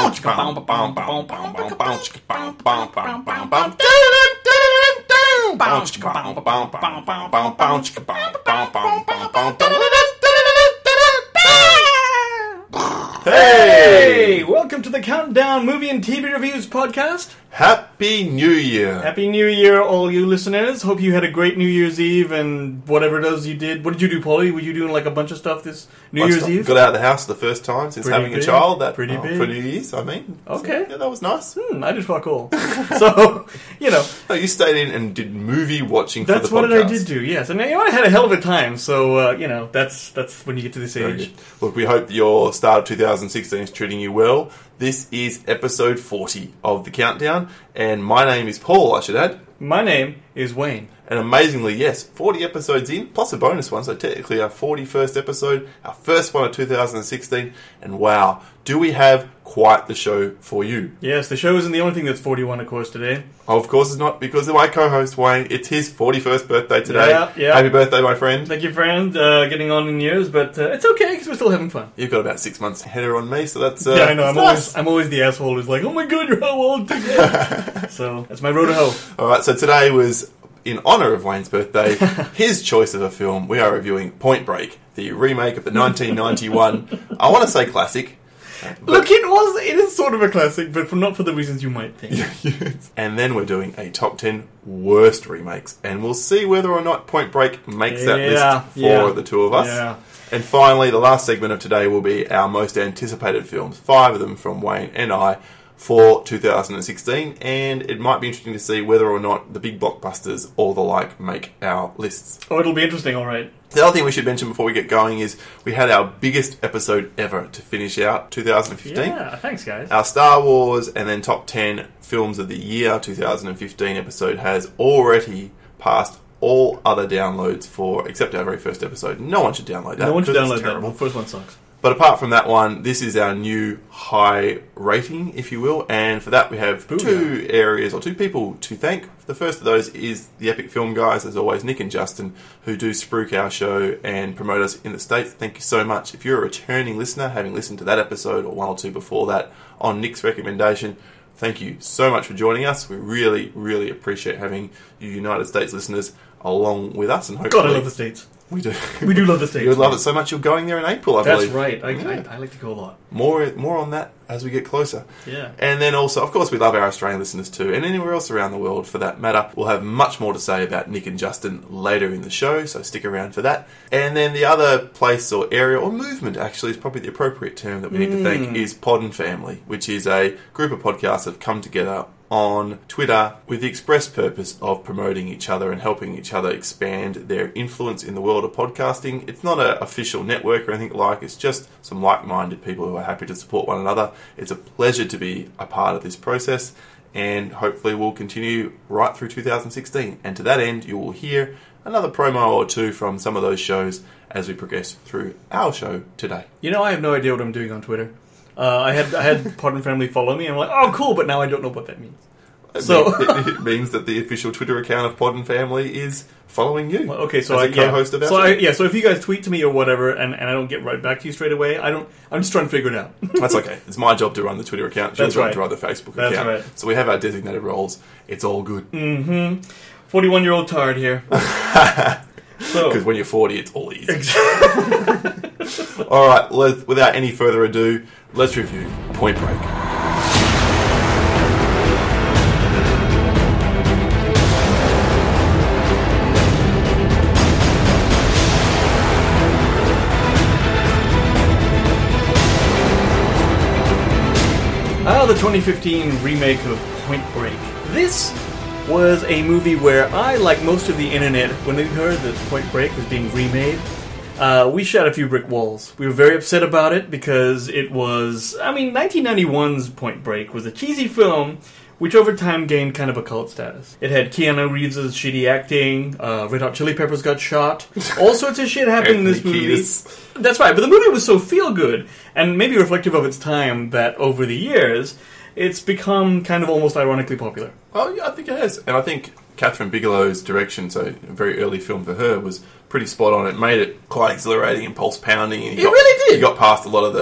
Hey! Welcome to the Countdown Movie and TV Reviews podcast. Happy New Year! Happy New Year, all you listeners. Hope you had a great New Year's Eve and whatever it is you did. What did you do, Paulie? Were you doing like a bunch of stuff this New Year's Eve? Got out of the house the first time since having a child. Pretty big. For New Year's, I mean. Okay. So, yeah, that was nice. I did fuck all. So, you know. No, you stayed in and did movie watching for the podcast. That's what I did do, yes. And I had a hell of a time, so, you know, that's when you get to this age. Look, we hope your start of 2016 is treating you well. This is episode 40 of The Countdown, and my name is Paul, I should add. My name is Wayne. And amazingly, yes, 40 episodes in, plus a bonus one, so technically our 41st episode, our first one of 2016, and wow, do we have quite the show for you. Yes, the show isn't the only thing that's 41, of course, today. Oh, of course it's not, because of my co-host, Wayne. It's his 41st birthday today. Yeah. Happy birthday, my friend. Thank you, friend. Getting on in years, but it's okay, because we're still having fun. You've got about 6 months ahead on me, so that's... yeah, I know. Nice. I'm always the asshole who's like, oh my god, you're how old today? So, that's my road to hoe. Alright, so today was... in honour of Wayne's birthday, his choice of a film. We are reviewing Point Break, the remake of the 1991, I want to say classic. Look, it is sort of a classic, but not for the reasons you might think. And then we're doing a top 10 worst remakes, and we'll see whether or not Point Break makes that list for the two of us. Yeah. And finally, the last segment of today will be our most anticipated films, 5 of them from Wayne and I, for 2016, and it might be interesting to see whether or not the big blockbusters or the like make our lists. Oh, it'll be interesting, alright. The other thing we should mention before we get going is we had our biggest episode ever to finish out 2015. Yeah, thanks guys. Our Star Wars and then top 10 films of the year 2015 episode has already passed all other downloads except our very first episode. No one should download that. No one should download that. The first one sucks. But apart from that one, this is our new high rating, if you will, and for that we have two areas, or two people to thank. The first of those is the Epic Film Guys, as always, Nick and Justin, who do spruik our show and promote us in the States. Thank you so much. If you're a returning listener, having listened to that episode or one or two before that on Nick's recommendation, thank you so much for joining us. We really, really appreciate having you United States listeners along with us. And hopefully, God, I love the States. We do. We do love the States. You would love it so much you're going there in April, I believe. That's right. I like to go a lot. More on that as we get closer. Yeah. And then also, of course, we love our Australian listeners too, and anywhere else around the world for that matter. We'll have much more to say about Nick and Justin later in the show, so stick around for that. And then the other place or area, or movement actually is probably the appropriate term that we need to thank, is Pod and Family, which is a group of podcasts that have come together on Twitter with the express purpose of promoting each other and helping each other expand their influence in the world of podcasting. It's not an official network or anything like, it's just some like-minded people who are happy to support one another. It's a pleasure to be a part of this process, and hopefully we'll continue right through 2016. And to that end, you will hear another promo or two from some of those shows as we progress through our show today. You know, I have no idea what I'm doing on Twitter. I had Pod and Family follow me, and I'm like, oh, cool, but now I don't know what that means. It means that the official Twitter account of Pod and Family is following you. Well, okay, so as a co-host of our show. So if you guys tweet to me or whatever, and I don't get right back to you straight away, I'm just trying to figure it out. That's okay. It's my job to run the Twitter account. It's your job to run the Facebook account. That's right. So we have our designated roles. It's all good. 41-year-old tard here. Because when you're 40, it's all easy. Exactly. All right, without any further ado, let's review Point Break. The 2015 remake of Point Break. This was a movie where I, like most of the internet, when we heard that Point Break was being remade, we shot a few brick walls. We were very upset about it because it was... 1991's Point Break was a cheesy film which over time gained kind of a cult status. It had Keanu Reeves' shitty acting, Red Hot Chili Peppers got shot, all sorts of shit happened in this movie. That's right, but the movie was so feel-good, and maybe reflective of its time, that over the years, it's become kind of almost ironically popular. Oh, yeah, I think it has. And I think Catherine Bigelow's direction, so a very early film for her, was pretty spot on. It made it quite exhilarating and pulse-pounding. And really did. You got past a lot of the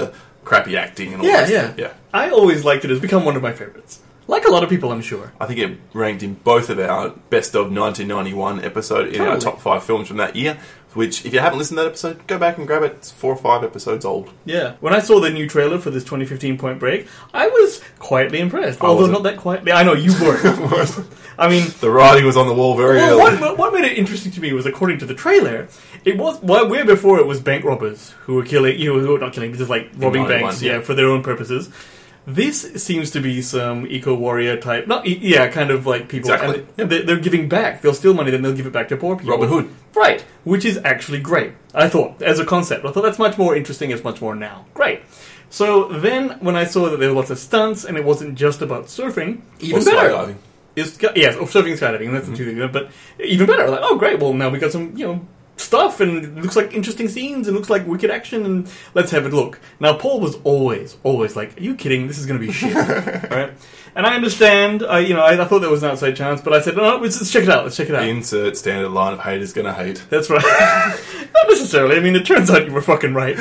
crappy acting and all Yeah, that yeah. stuff. Yeah. I always liked it. It's become one of my favorites. Like a lot of people, I'm sure. I think it ranked in both of our best of 1991 episode in our top 5 films from that year, which, if you haven't listened to that episode, go back and grab it. It's 4 or 5 episodes old. Yeah. When I saw the new trailer for this 2015 Point Break, I was quietly impressed. Although not that quietly. I know, you were. I mean... The writing was on the wall very early. What made it interesting to me was, according to the trailer, it was... Well, where before it was bank robbers who were killing... who were not killing, but just like robbing banks, for their own purposes. This seems to be some eco-warrior type... kind of like people... Exactly. And they're giving back. They'll steal money, then they'll give it back to poor people. Robin Hood. Right. Which is actually great. I thought, as a concept. I thought that's much more interesting, it's much more now. Great. So then, when I saw that there were lots of stunts, and it wasn't just about surfing, even better. Skydiving. Surfing and skydiving, that's the two things. But even better. Like, oh, great, well, now we got some, stuff, and it looks like interesting scenes, and looks like wicked action, and let's have a look. Now, Paul was always like, are you kidding? This is going to be shit. Right? And I understand, I thought there was an outside chance, but I said, no, let's check it out, Insert standard line of haters gonna hate. That's right. Not necessarily, I mean, it turns out you were fucking right.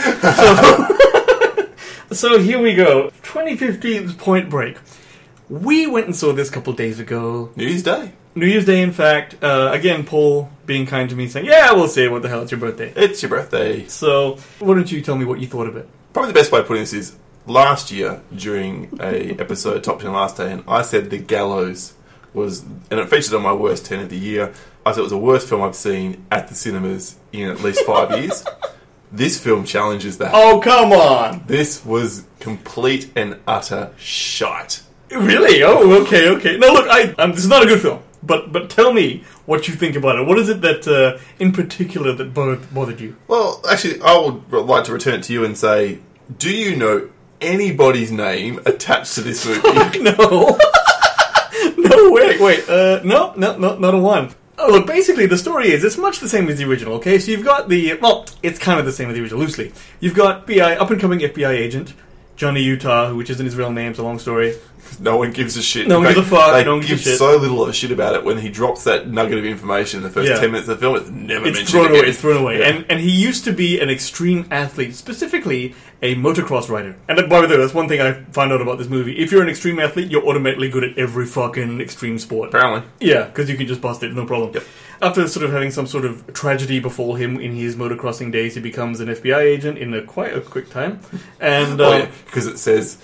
So here we go. 2015's Point Break. We went and saw this a couple of days ago. New Year's Day. New Year's Day, in fact. Again, Paul being kind to me, saying, yeah, we'll see, what the hell, it's your birthday. It's your birthday. So, why don't you tell me what you thought of it? Probably the best way of putting this is, last year, during a episode, Top 10 Last Day, and I said The Gallows was, and it featured on my worst 10 of the year, I said it was the worst film I've seen at the cinemas in at least 5 years. This film challenges that. Oh, come on! This was complete and utter shite. Really? Oh, okay. No, look, this is not a good film. But tell me what you think about it. What is it that, in particular, that bothered you? Well, actually, I would like to return it to you and say, do you know anybody's name attached to this movie? Fuck no. No, wait. No, not a one. Oh, look, basically the story is, it's much the same as the original, okay? So you've got it's kind of the same as the original, loosely. You've got up-and-coming FBI agent, Johnny Utah, which isn't his real name, it's a long story. No one gives a shit. No one gives a fuck. No one They gives give a shit. so little of a shit about it when he drops that nugget of information in the first 10 minutes of the film. It's never mentioned again. It's thrown away. Yeah. And he used to be an extreme athlete, specifically a motocross rider. And by the way, that's one thing I found out about this movie. If you're an extreme athlete, you're automatically good at every fucking extreme sport. Apparently. Yeah, because you can just bust it, no problem. Yep. After sort of having some sort of tragedy befall him in his motocrossing days, he becomes an FBI agent in quite a quick time. And because it says...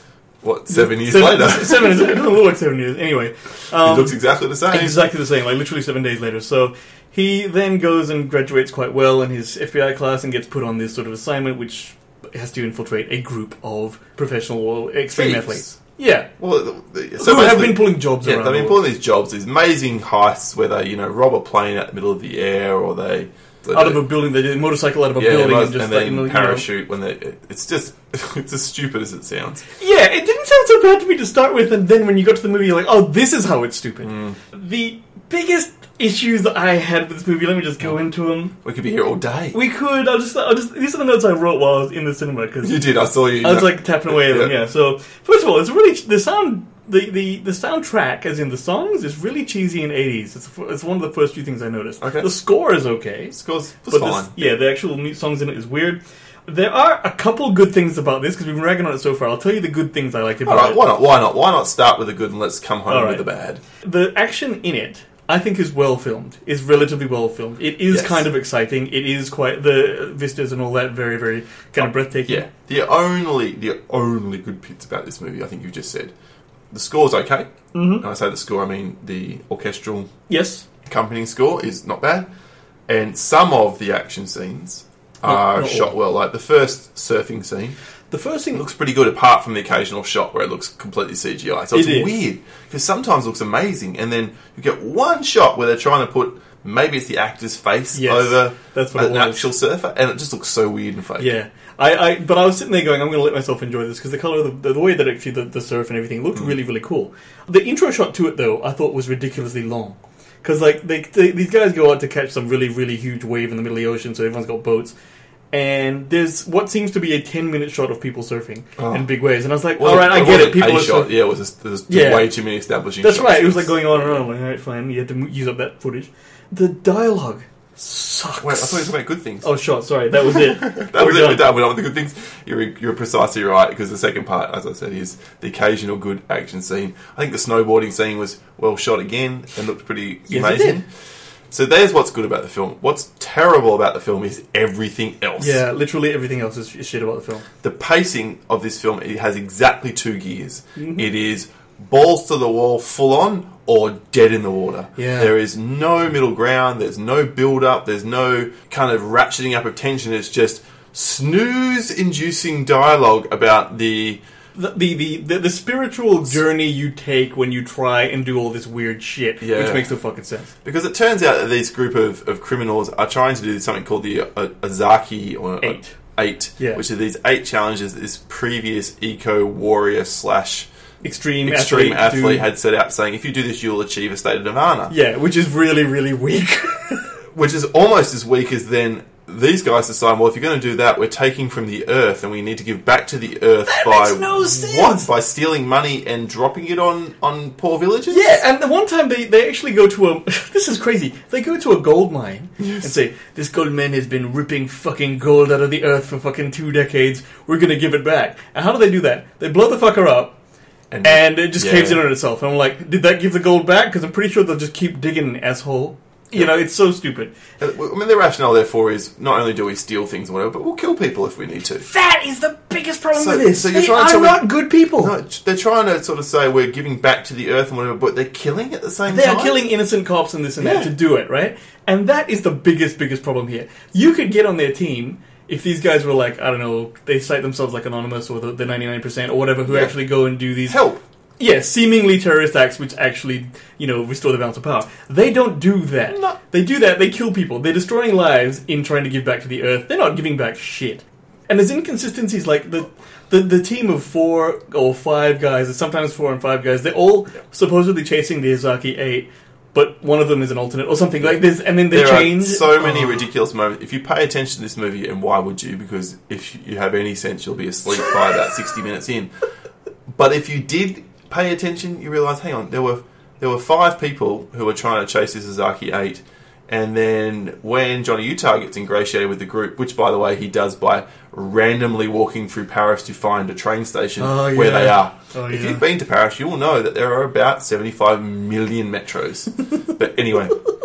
7 years later? 7 years. It doesn't look like 7 years. Anyway. It looks exactly the same. Exactly the same, like literally 7 days later. So he then goes and graduates quite well in his FBI class and gets put on this sort of assignment which has to infiltrate a group of professional or extreme athletes. Yeah. Well, so who have been pulling jobs around. Yeah, they've been pulling these jobs, these amazing heists where they, rob a plane out the middle of the air, or they... Out of a building, they did a motorcycle out of a building and just then parachute when they... It's just... It's as stupid as it sounds. Yeah, it didn't sound so bad to me to start with, and then when you got to the movie, you're like, oh, this is how it's stupid. The biggest issues that I had with this movie, let me just go into them. We could be here all day. We could. I'll just these are the notes I wrote while I was in the cinema. Cause you did, I saw you. I was like tapping away at them, yeah. So, first of all, it's really... The sound... The soundtrack, as in the songs, is really cheesy and 80s. It's one of the first few things I noticed. Okay. The score is okay. Score's but fine. The actual songs in it is weird. There are a couple good things about this, because we've been ragging on it so far. I'll tell you the good things I liked about it. Why not? Why not start with the good and let's come home with the bad? The action in it, I think, is well filmed. Is relatively well filmed. It is kind of exciting. It is quite... The vistas and all that, very, very kind of breathtaking. Yeah. The only good bits about this movie, I think you've just said... The score's okay. Mm-hmm. And I say the score, I mean the orchestral accompanying score is not bad. And some of the action scenes are shot well. Like the first surfing scene. The first thing looks pretty good, apart from the occasional shot where it looks completely CGI. So it's weird, because sometimes it looks amazing, and then you get one shot where they're trying to put... Maybe it's the actor's face over an actual surfer, and it just looks so weird and fake. Yeah. But I was sitting there going, I'm going to let myself enjoy this, because the colour, the way that actually the surf and everything looked really, really cool. The intro shot to it, though, I thought was ridiculously long. Because, like, these guys go out to catch some really, really huge wave in the middle of the ocean, so everyone's got boats. And there's what seems to be a 10-minute shot of people surfing and big waves. And I was like, alright, I get it. People are shot. Yeah, it was way too many establishing That's shots. right. It was like going on and on. I'm like, alright, fine. You had to use up that footage. The dialogue sucks. Wait, I thought you were talking about good things. Oh, sure. Sorry, that was it. That was it. We're done. We're done with the good things. You're precisely right, because the second part, as I said, is the occasional good action scene. I think the snowboarding scene was well shot again and looked pretty amazing. It did. So there's what's good about the film. What's terrible about the film is everything else. Yeah, literally everything else is shit about the film. The pacing of this film, it has exactly 2 gears. Mm-hmm. It is balls to the wall, full on, or dead in the water. Yeah. There is no middle ground. There's no build up. There's no kind of ratcheting up of tension. It's just snooze-inducing dialogue about the spiritual journey you take when you try and do all this weird shit, which makes no fucking sense. Because it turns out that this group of criminals are trying to do something called the Ozaki or 8, which are these 8 challenges that this previous eco-warrior / extreme athlete had set out, saying if you do this, you'll achieve a state of nirvana. Yeah, which is really, really weak. Which is almost as weak as then these guys decide, well, if you're going to do that, we're taking from the earth, and we need to give back to the earth makes no sense. What? By stealing money and dropping it on poor villagers? Yeah, and the one time they actually go to a... This is crazy. They go to a gold mine and say, this gold mine has been ripping fucking gold out of the earth for fucking 2 decades. We're going to give it back. And how do they do that? They blow the fucker up, and it just caves in on itself. And I'm like, did that give the gold back? Because I'm pretty sure they'll just keep digging, asshole. You know, it's so stupid. I mean, the rationale, therefore, is not only do we steal things or whatever, but we'll kill people if we need to. That is the biggest problem with this. So you're they are not good people. No, they're trying to sort of say we're giving back to the earth and whatever, but they're killing at the same time. They are killing innocent cops and this and that to do it, right? And that is the biggest problem here. You could get on their team if these guys were like, I don't know, they cite themselves like Anonymous or the 99% or whatever, who actually go and do these... Help! Yeah, seemingly terrorist acts which actually, restore the balance of power. They don't do that. No. They do that, they kill people. They're destroying lives in trying to give back to the earth. They're not giving back shit. And there's inconsistencies like the team of 4 or 5 guys, or sometimes 4 and 5 guys, they're all supposedly chasing the Ozaki 8, but one of them is an alternate or something like this, and then they change. There are so many ridiculous moments. If you pay attention to this movie, and why would you? Because if you have any sense, you'll be asleep by about 60 minutes in. But if you did pay attention, you realise, hang on, there were 5 people who were trying to chase this Ozaki 8, and then when Johnny Utah gets ingratiated with the group, which, by the way, he does by randomly walking through Paris to find a train station where they are. If you've been to Paris, you will know that there are about 75 million metros. But anyway...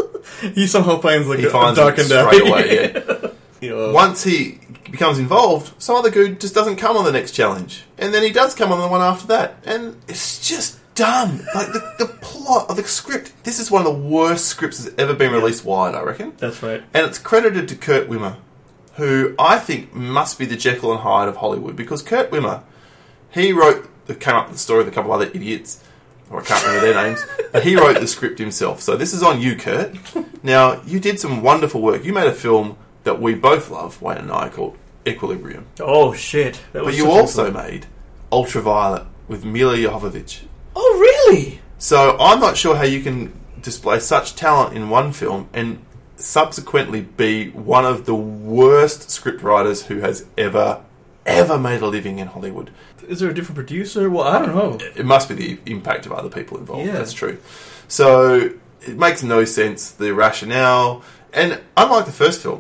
he somehow finds a darkened straight away, Once he becomes involved, some other dude just doesn't come on the next challenge. And then he does come on the one after that. And it's just dumb. Like, the plot of the script, this is one of the worst scripts that's ever been released wide, I reckon. That's right. And it's credited to Kurt Wimmer, who I think must be the Jekyll and Hyde of Hollywood. Because Kurt Wimmer, he came up with the story with a couple of other idiots, or I can't remember their names, but he wrote the script himself. So this is on you, Kurt. Now, you did some wonderful work. You made a film that we both love, Wayne and I, called Equilibrium. Oh, shit. But you also made Ultraviolet with Mila Jovovich. Oh, really? So I'm not sure how you can display such talent in one film and subsequently be one of the worst scriptwriters who has ever made a living in Hollywood. Is there a different producer? Well, I don't know. It must be the impact of other people involved. Yeah. That's true. So it makes no sense, the rationale. And unlike the first film,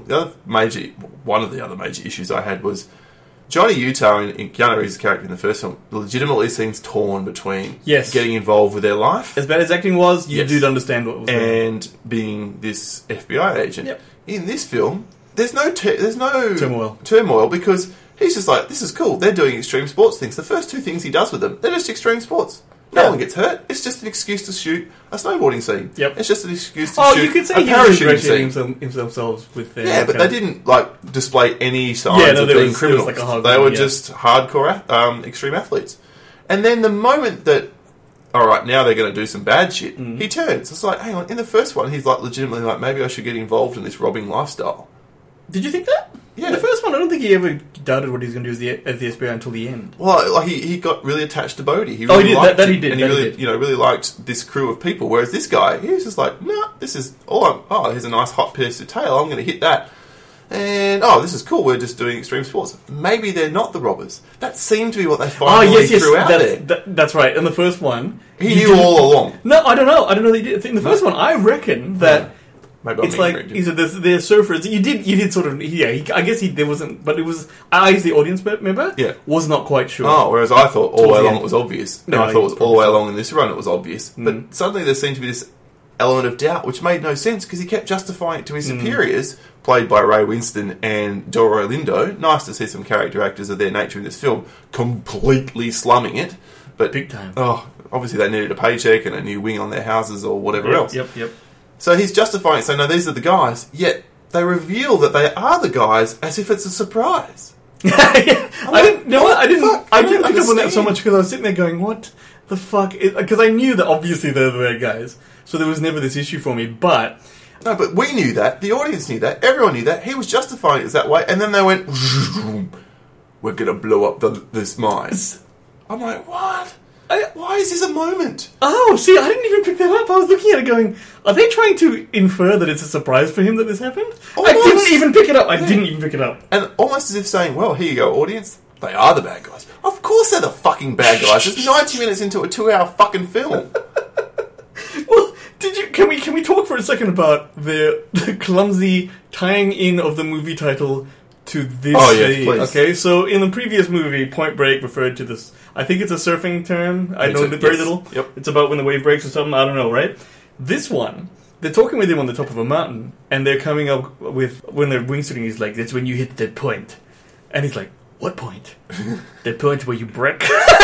one of the other major issues I had was Johnny Utah in Keanu Reeves' character in the first film legitimately seems torn between getting involved with their life. As bad as acting was, you did understand what was going on. And being this FBI agent. Yep. In this film, there's no turmoil because he's just like, this is cool. They're doing extreme sports things. The first 2 things he does with them, they're just extreme sports. No one gets hurt. It's just an excuse to shoot a snowboarding scene. Yep. It's just an excuse to shoot you could say a parachuting scene. themselves with their... Yeah, but they didn't display any signs of being criminals. They were just hardcore extreme athletes. And then the moment that, all right, now they're going to do some bad shit, he turns. It's like, hang on, in the first one, he's legitimately maybe I should get involved in this robbing lifestyle. Did you think that? Yeah. In the first one, I don't think he ever doubted what he was going to do as the FBI until the end. Well, he got really attached to Bodhi. He did. That he did. And he really liked this crew of people. Whereas this guy, he was just like, nah, this is here's a nice hot piece of tail. I'm going to hit that. And, this is cool. We're just doing extreme sports. Maybe they're not the robbers. That seemed to be what they finally threw out there. That's right. In the first one... He knew all along. No, I don't know. That he did. In the first one, I reckon that... Maybe I'm It's like ignorant. he said they're surfers. You did sort of I guess there wasn't, but it was I as the audience member was not quite sure. Oh, whereas I thought all the way along it was obvious. No, And I thought it was all the way along in this run it was obvious. Mm. But suddenly there seemed to be this element of doubt, which made no sense because he kept justifying it to his superiors, played by Ray Winston and Delroy Lindo. Nice to see some character actors of their nature in this film completely slumming it. But Big time. Oh, obviously they needed a paycheck and a new wing on their houses or whatever else. Yep. So he's justifying it, saying, no, these are the guys. Yet they reveal that they are the guys as if it's a surprise. I didn't pick up on that understand. so much because I was sitting there going, "What the fuck?" Because I knew that obviously they're the bad guys, so there was never this issue for me. But No, but we knew that. The audience knew that. Everyone knew that. He was justifying it as that way. And then they went, we're going to blow up this mine. I'm like, what? Why is this a moment? oh, see, I didn't even pick that up. I was looking at it going, "Are they trying to infer that it's a surprise for him that this happened?" I Almost. didn't even pick it up. I didn't even pick it up. And almost as if saying, well, here you go, audience. They are the bad guys. Of course they're the fucking bad guys. It's 90 minutes into a 2-hour fucking film. Well, can we talk for a second about the clumsy tying in of the movie title to this thing? Please. Okay, so in the previous movie, Point Break referred to this. I think it's a surfing term. I know very little. Yep. It's about when the wave breaks or something. I don't know, right? This one, they're talking with him on the top of a mountain, and they're coming up with when they're wingsuiting. He's like, "That's when you hit that point," and he's like, "What point?" "That point where you break."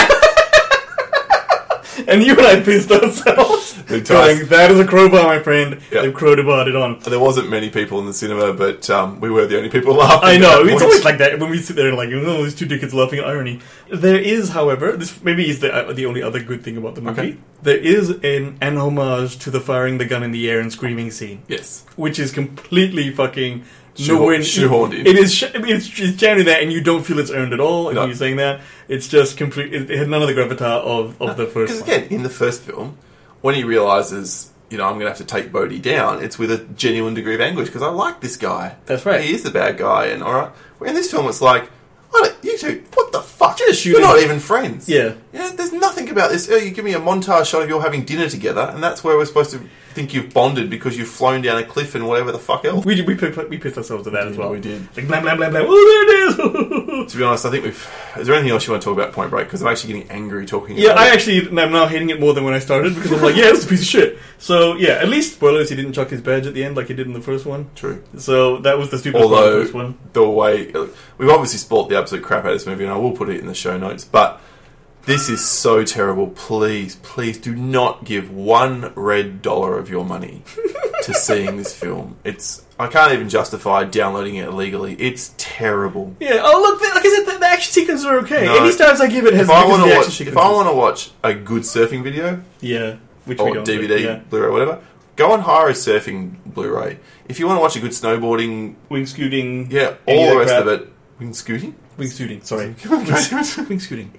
And you and I pissed ourselves. Going, that is a crowbar, my friend. Yep. They've crowbarred it on. There wasn't many people in the cinema, but we were the only people laughing. I know, at that it's point. always like that when we sit there and like, oh, these two dickheads laughing at irony. There is, however, this maybe is the only other good thing about the movie. Okay. There is an homage to the firing the gun in the air and screaming scene. Yes. Which is completely fucking... Shoehorned in. It is. It's generally that, and you don't feel it's earned at all. And No. you're saying that it's just complete. It had none of the gravitas of the first Because one. again, in the first film, when he realises, I'm going to have to take Bodhi down, it's with a genuine degree of anguish because I like this guy. That's right. He is the bad guy, and all right. In this film, it's like, you two, what the fuck? Just shoot You're him. not even friends. Yeah. There's nothing about this. You give me a montage shot of you all having dinner together, and that's where we're supposed to think you've bonded because you've flown down a cliff and whatever the fuck else. We pissed ourselves at that as well. We did. Like blah blah blah blah. Oh, there it is. To be honest, I think is there anything else you want to talk about Point Break? Because I'm actually getting angry talking Yeah, about I'm now hating it more than when I started because I'm like, yeah, it's a piece of shit. So yeah, at least spoilers, he didn't chuck his badge at the end like he did in the first one. True. So that was the stupidest part of the first one. The way we've obviously spoiled the absolute crap out of this movie, and I will put it in the show notes, but this is so terrible. Please do not give $1 red of your money to seeing this film. I can't even justify downloading it illegally. It's terrible. Yeah. Oh look, like I said, the action sequences are okay. No. Any stars I give it has If I want to watch a good surfing video, yeah, which or we don't, DVD, but yeah. Blu-ray, whatever, go and hire a surfing Blu-ray. If you want to watch a good snowboarding, Wing scooting, yeah, any all of the that rest crap. of it, wing scooting. Wing scooting, sorry. You Wing scooting.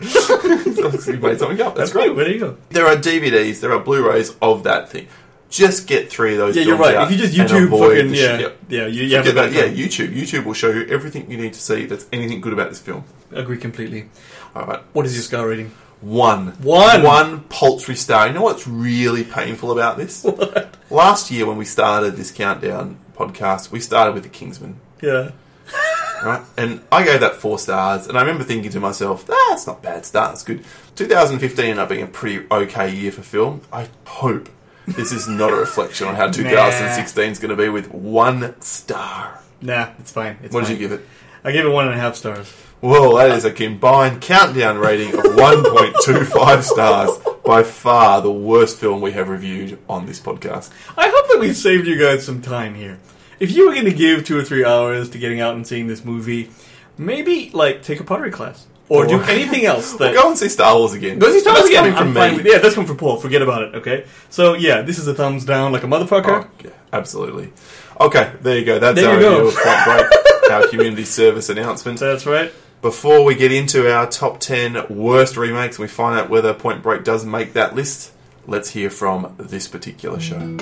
made something up. That's great. great. There you go. There are DVDs, there are Blu-rays of that thing. Just get 3 of those. Yeah, you're films right. out If you just and YouTube avoid fucking the yeah, shit. yeah, you have Forget a that. bad Yeah, time. YouTube will show you everything you need to see that's anything good about this film. Agree completely. All right. What is your star rating? 1. One? 1 paltry star. You know what's really painful about this? What? Last year when we started this countdown podcast, we started with The Kingsman. Yeah. Right? And I gave that 4 stars, and I remember thinking to myself, that's not a bad start, that's good. 2015 ended up being a pretty okay year for film. I hope this is not a reflection on how 2016 is going to be with 1 star. Nah, it's fine. What did you give it? I gave it 1.5 stars. Whoa, that is a combined countdown rating of 1.25 stars. By far the worst film we have reviewed on this podcast. I hope that we've saved you guys some time here. If you were going to give 2 or 3 hours to getting out and seeing this movie, maybe take a pottery class or do anything else. Well, go and see Star Wars again. Go see Star Wars again. Coming from I'm fine me. with, that's coming from Paul. Forget about it. Okay. So yeah, this is a thumbs down like a motherfucker. Oh, yeah, absolutely. Okay, there you go. That's There our you go. review of Point Break, our community service announcement. That's right. Before we get into our top 10 worst remakes and we find out whether Point Break does make that list, let's hear from this particular show.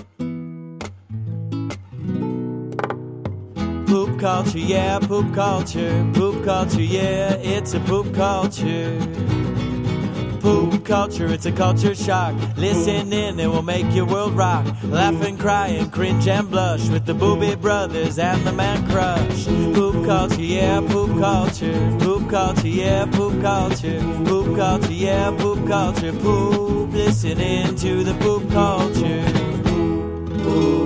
Poop culture, yeah, poop culture, yeah, it's a poop culture. Poop culture, it's a culture shock. Listen in, it will make your world rock. Laugh and cry and cringe and blush with the Booby Brothers and the Man Crush. Poop culture, yeah, poop culture. Poop culture, yeah, poop culture. Poop culture, yeah, poop culture. Poop, listening to the poop culture. Poop.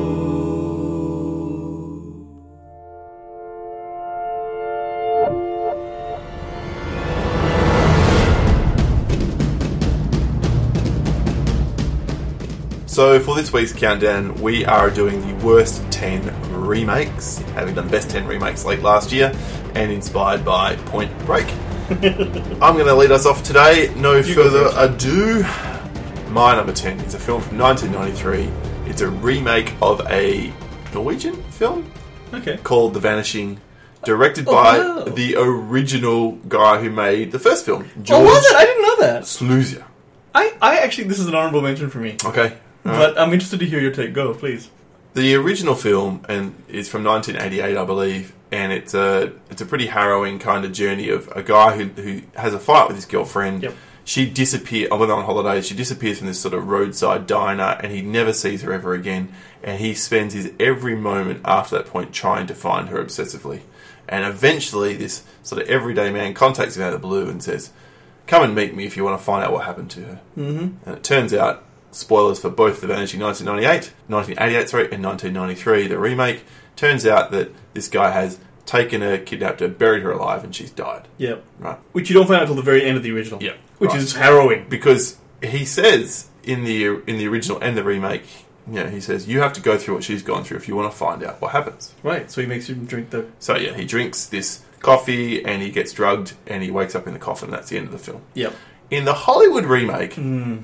So for this week's countdown, we are doing the worst 10 remakes, having done best 10 remakes late last year, and inspired by Point Break. I'm going to lead us off today. No further ado. My number 10 is a film from 1993. It's a remake of a Norwegian film called The Vanishing, directed by the original guy who made the first film, George was it? I didn't know that. Sluizer. I actually, this is an honorable mention for me. Okay. But I'm interested to hear your take. Go, please. The original film is from 1988, I believe, and it's a pretty harrowing kind of journey of a guy who has a fight with his girlfriend. Yep. She disappears when they're on holidays. She disappears from this sort of roadside diner, and he never sees her ever again. And he spends his every moment after that point trying to find her obsessively. And eventually, this sort of everyday man contacts him out of the blue and says, "Come and meet me if you want to find out what happened to her." Mm-hmm. And it turns out, spoilers for both The Vanishing 1988, and 1993, the remake, turns out that this guy has taken her, kidnapped her, buried her alive, and she's died. Yep. Right. Which you don't find out until the very end of the original. Yep. Which is harrowing. Because he says in the original and the remake, he says, you have to go through what she's gone through if you want to find out what happens. Right, so he makes him drink the... So yeah, he drinks this coffee, and he gets drugged, and he wakes up in the coffin, and that's the end of the film. Yep. In the Hollywood remake...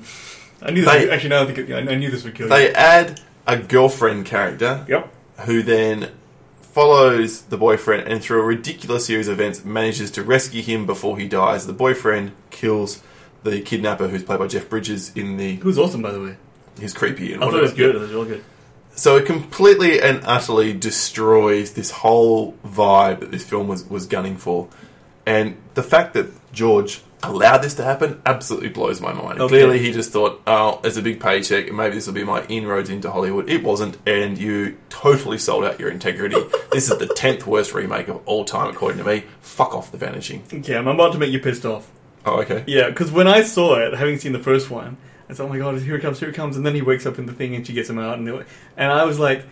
I knew this actually, now I think I knew this would kill you. They add a girlfriend character who then follows the boyfriend and through a ridiculous series of events manages to rescue him before he dies. The boyfriend kills the kidnapper, who's played by Jeff Bridges in the... Who's awesome, by the way. He's creepy. And I thought it was good. It was real good. So it completely and utterly destroys this whole vibe that this film was gunning for. And the fact that George allowed this to happen absolutely blows my mind. Okay. Clearly he just thought, oh, it's a big paycheck, and maybe this will be my inroads into Hollywood. It wasn't, and you totally sold out your integrity. This is the 10th worst remake of all time, according to me. Fuck off The Vanishing. Okay, I'm about to make you pissed off. Oh, okay. Yeah, because when I saw it, having seen the first one, I thought, oh my god, here it comes, and then he wakes up in the thing and she gets him out, and I was like,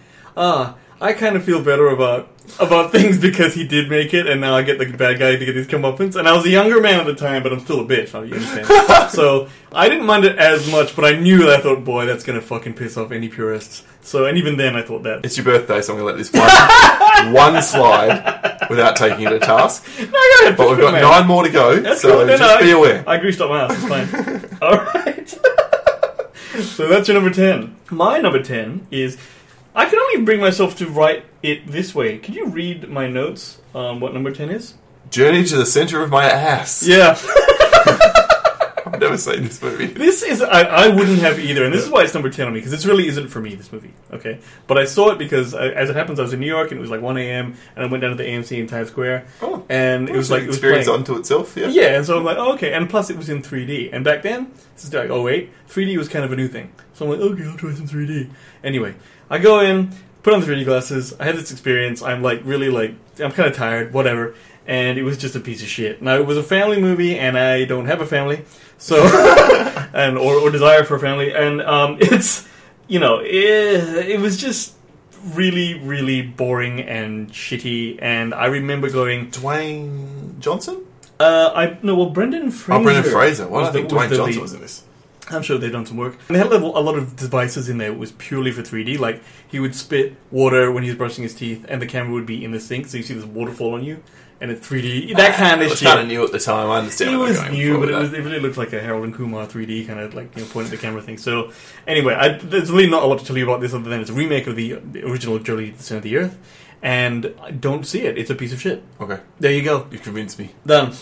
I kind of feel better about things because he did make it, and now I get the bad guy to get his comeuppance. And I was a younger man at the time, but I'm still a bitch, you understand? So I didn't mind it as much, but I knew that I thought, boy, that's going to fucking piss off any purists. So, and even then I thought that. It's your birthday, so I'm going to let this one slide without taking it to task. No, go ahead. But we've got 9 more to go, that's so cool. Just be aware. I greased up my ass, it's fine. Alright. So that's your number 10. My number 10 is... I can only bring myself to write it this way. Could you read my notes on what number 10 is? Journey to the Center of My Ass. Yeah. I've never seen this movie. This is... I wouldn't have either, and this is why it's number 10 on me, because this really isn't for me, this movie. Okay? But I saw it because, as it happens, I was in New York, and it was like 1 a.m., and I went down to the AMC in Times Square, and it was like... It was experience unto itself, yeah? Yeah, and so I'm like, oh, okay, and plus it was in 3D. And back then, this is like 08, 3D was kind of a new thing. So I'm like, okay, I'll try some 3D. Anyway... I go in, put on the 3D glasses, I had this experience, I'm like, really like, I'm kind of tired, whatever, and it was just a piece of shit. Now, it was a family movie, and I don't have a family, so, or desire for a family, and it's, it was just really, really boring and shitty, and I remember going... Dwayne Johnson? Brendan Fraser. Oh, Brendan Fraser. Why do I think Dwayne Johnson was in this? I'm sure they've done some work. And they had a lot of devices in there that was purely for 3D. Like, he would spit water when he was brushing his teeth, and the camera would be in the sink, so you see this waterfall on you, and it's 3D. That kind of shit. It was kind of new at the time, I understand. It was new, but it really looked like a Harold and Kumar 3D kind of, like, point at the camera thing. So, anyway, there's really not a lot to tell you about this other than it's a remake of the original Journey to the Center of the Earth, and I don't see it. It's a piece of shit. Okay. There you go. You convinced me. Done.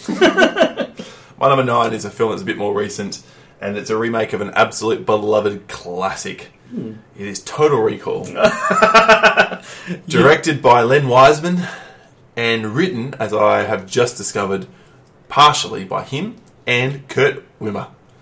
My number 9 is a film that's a bit more recent, and it's a remake of an absolute beloved classic. It is Total Recall. Directed by Len Wiseman and written, as I have just discovered, partially by him and Kurt Wimmer.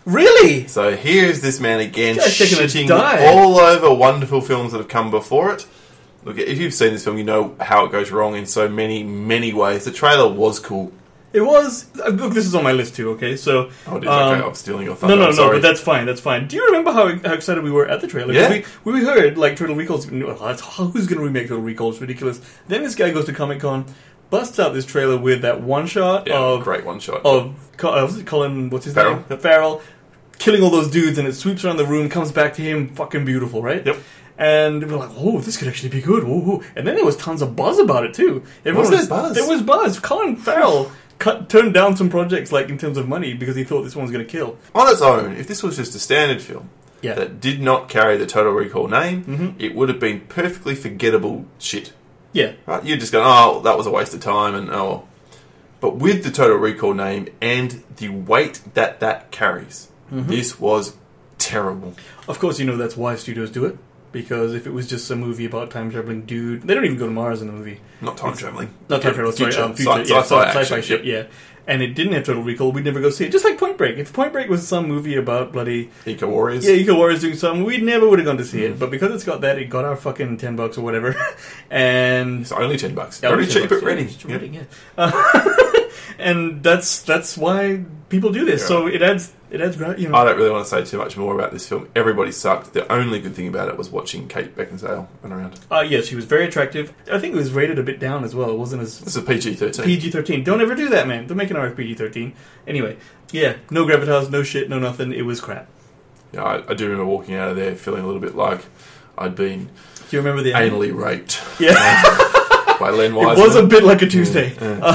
Really? So here's this man again This guy's taking a shitting dive. all over wonderful films that have come before it. Look, if you've seen this film, you know how it goes wrong in so many, many ways. The trailer was cool. It was. Look, this is on my list too. Okay, so Oh, it is. Okay, I'm stealing your thunder. no, I'm sorry. but that's fine. That's fine. Do you remember how excited we were at the trailer? 'Cause Yeah. we heard like Total Recall's. Who's going to remake Total Recall? It's ridiculous. Then this guy goes to Comic-Con, busts out this trailer with that one shot of great one shot. was it Colin? What's his Farrell. name? Farrell killing all those dudes, and it sweeps around the room, comes back to him, fucking beautiful, right? Yep. And we're like, oh, this could actually be good. Ooh. And then there was tons of buzz about it too. Everyone Was there buzz? There was buzz. Colin Farrell turned down some projects, like in terms of money, because he thought this one was going to kill. On its own, if this was just a standard film Yeah. that did not carry the Total Recall name, it would have been perfectly forgettable shit. Yeah. Right? You'd just go, oh, that was a waste of time, and oh. But with the Total Recall name and the weight that carries, this was terrible. Of course, you know that's why studios do it. Because if it was just a movie about time traveling dude, they don't even go to Mars in the movie. Not time traveling. Not time travel, sorry, Future. future, Sci-fi sci-fi action, shit, yeah. And it didn't have Total Recall, we'd never go see it. Just like Point Break. If Point Break was some movie about bloody Eco Warriors. yeah, Eco Warriors doing something, we never would have gone to see it. But because it's got that, it got our fucking $10 or whatever. And It's only $10. Yeah, Very $10, cheap at yeah, Reading. it's Reading, yeah. And that's why people do this. Yeah. So it adds you know. I don't really want to say too much more about this film. Everybody sucked. The only good thing about it was watching Kate Beckinsale run around. Yeah, she was very attractive. I think it was rated a bit down as well. It wasn't as This is PG-13. PG-13. Don't ever do that, man. Don't make an RF PG-13. Anyway, yeah, no gravitas, no shit, no nothing. It was crap. Yeah, I do remember walking out of there feeling a little bit like I'd been Do you remember the end? anally raped Yeah. by Len It Wiseman. was a bit like a Tuesday.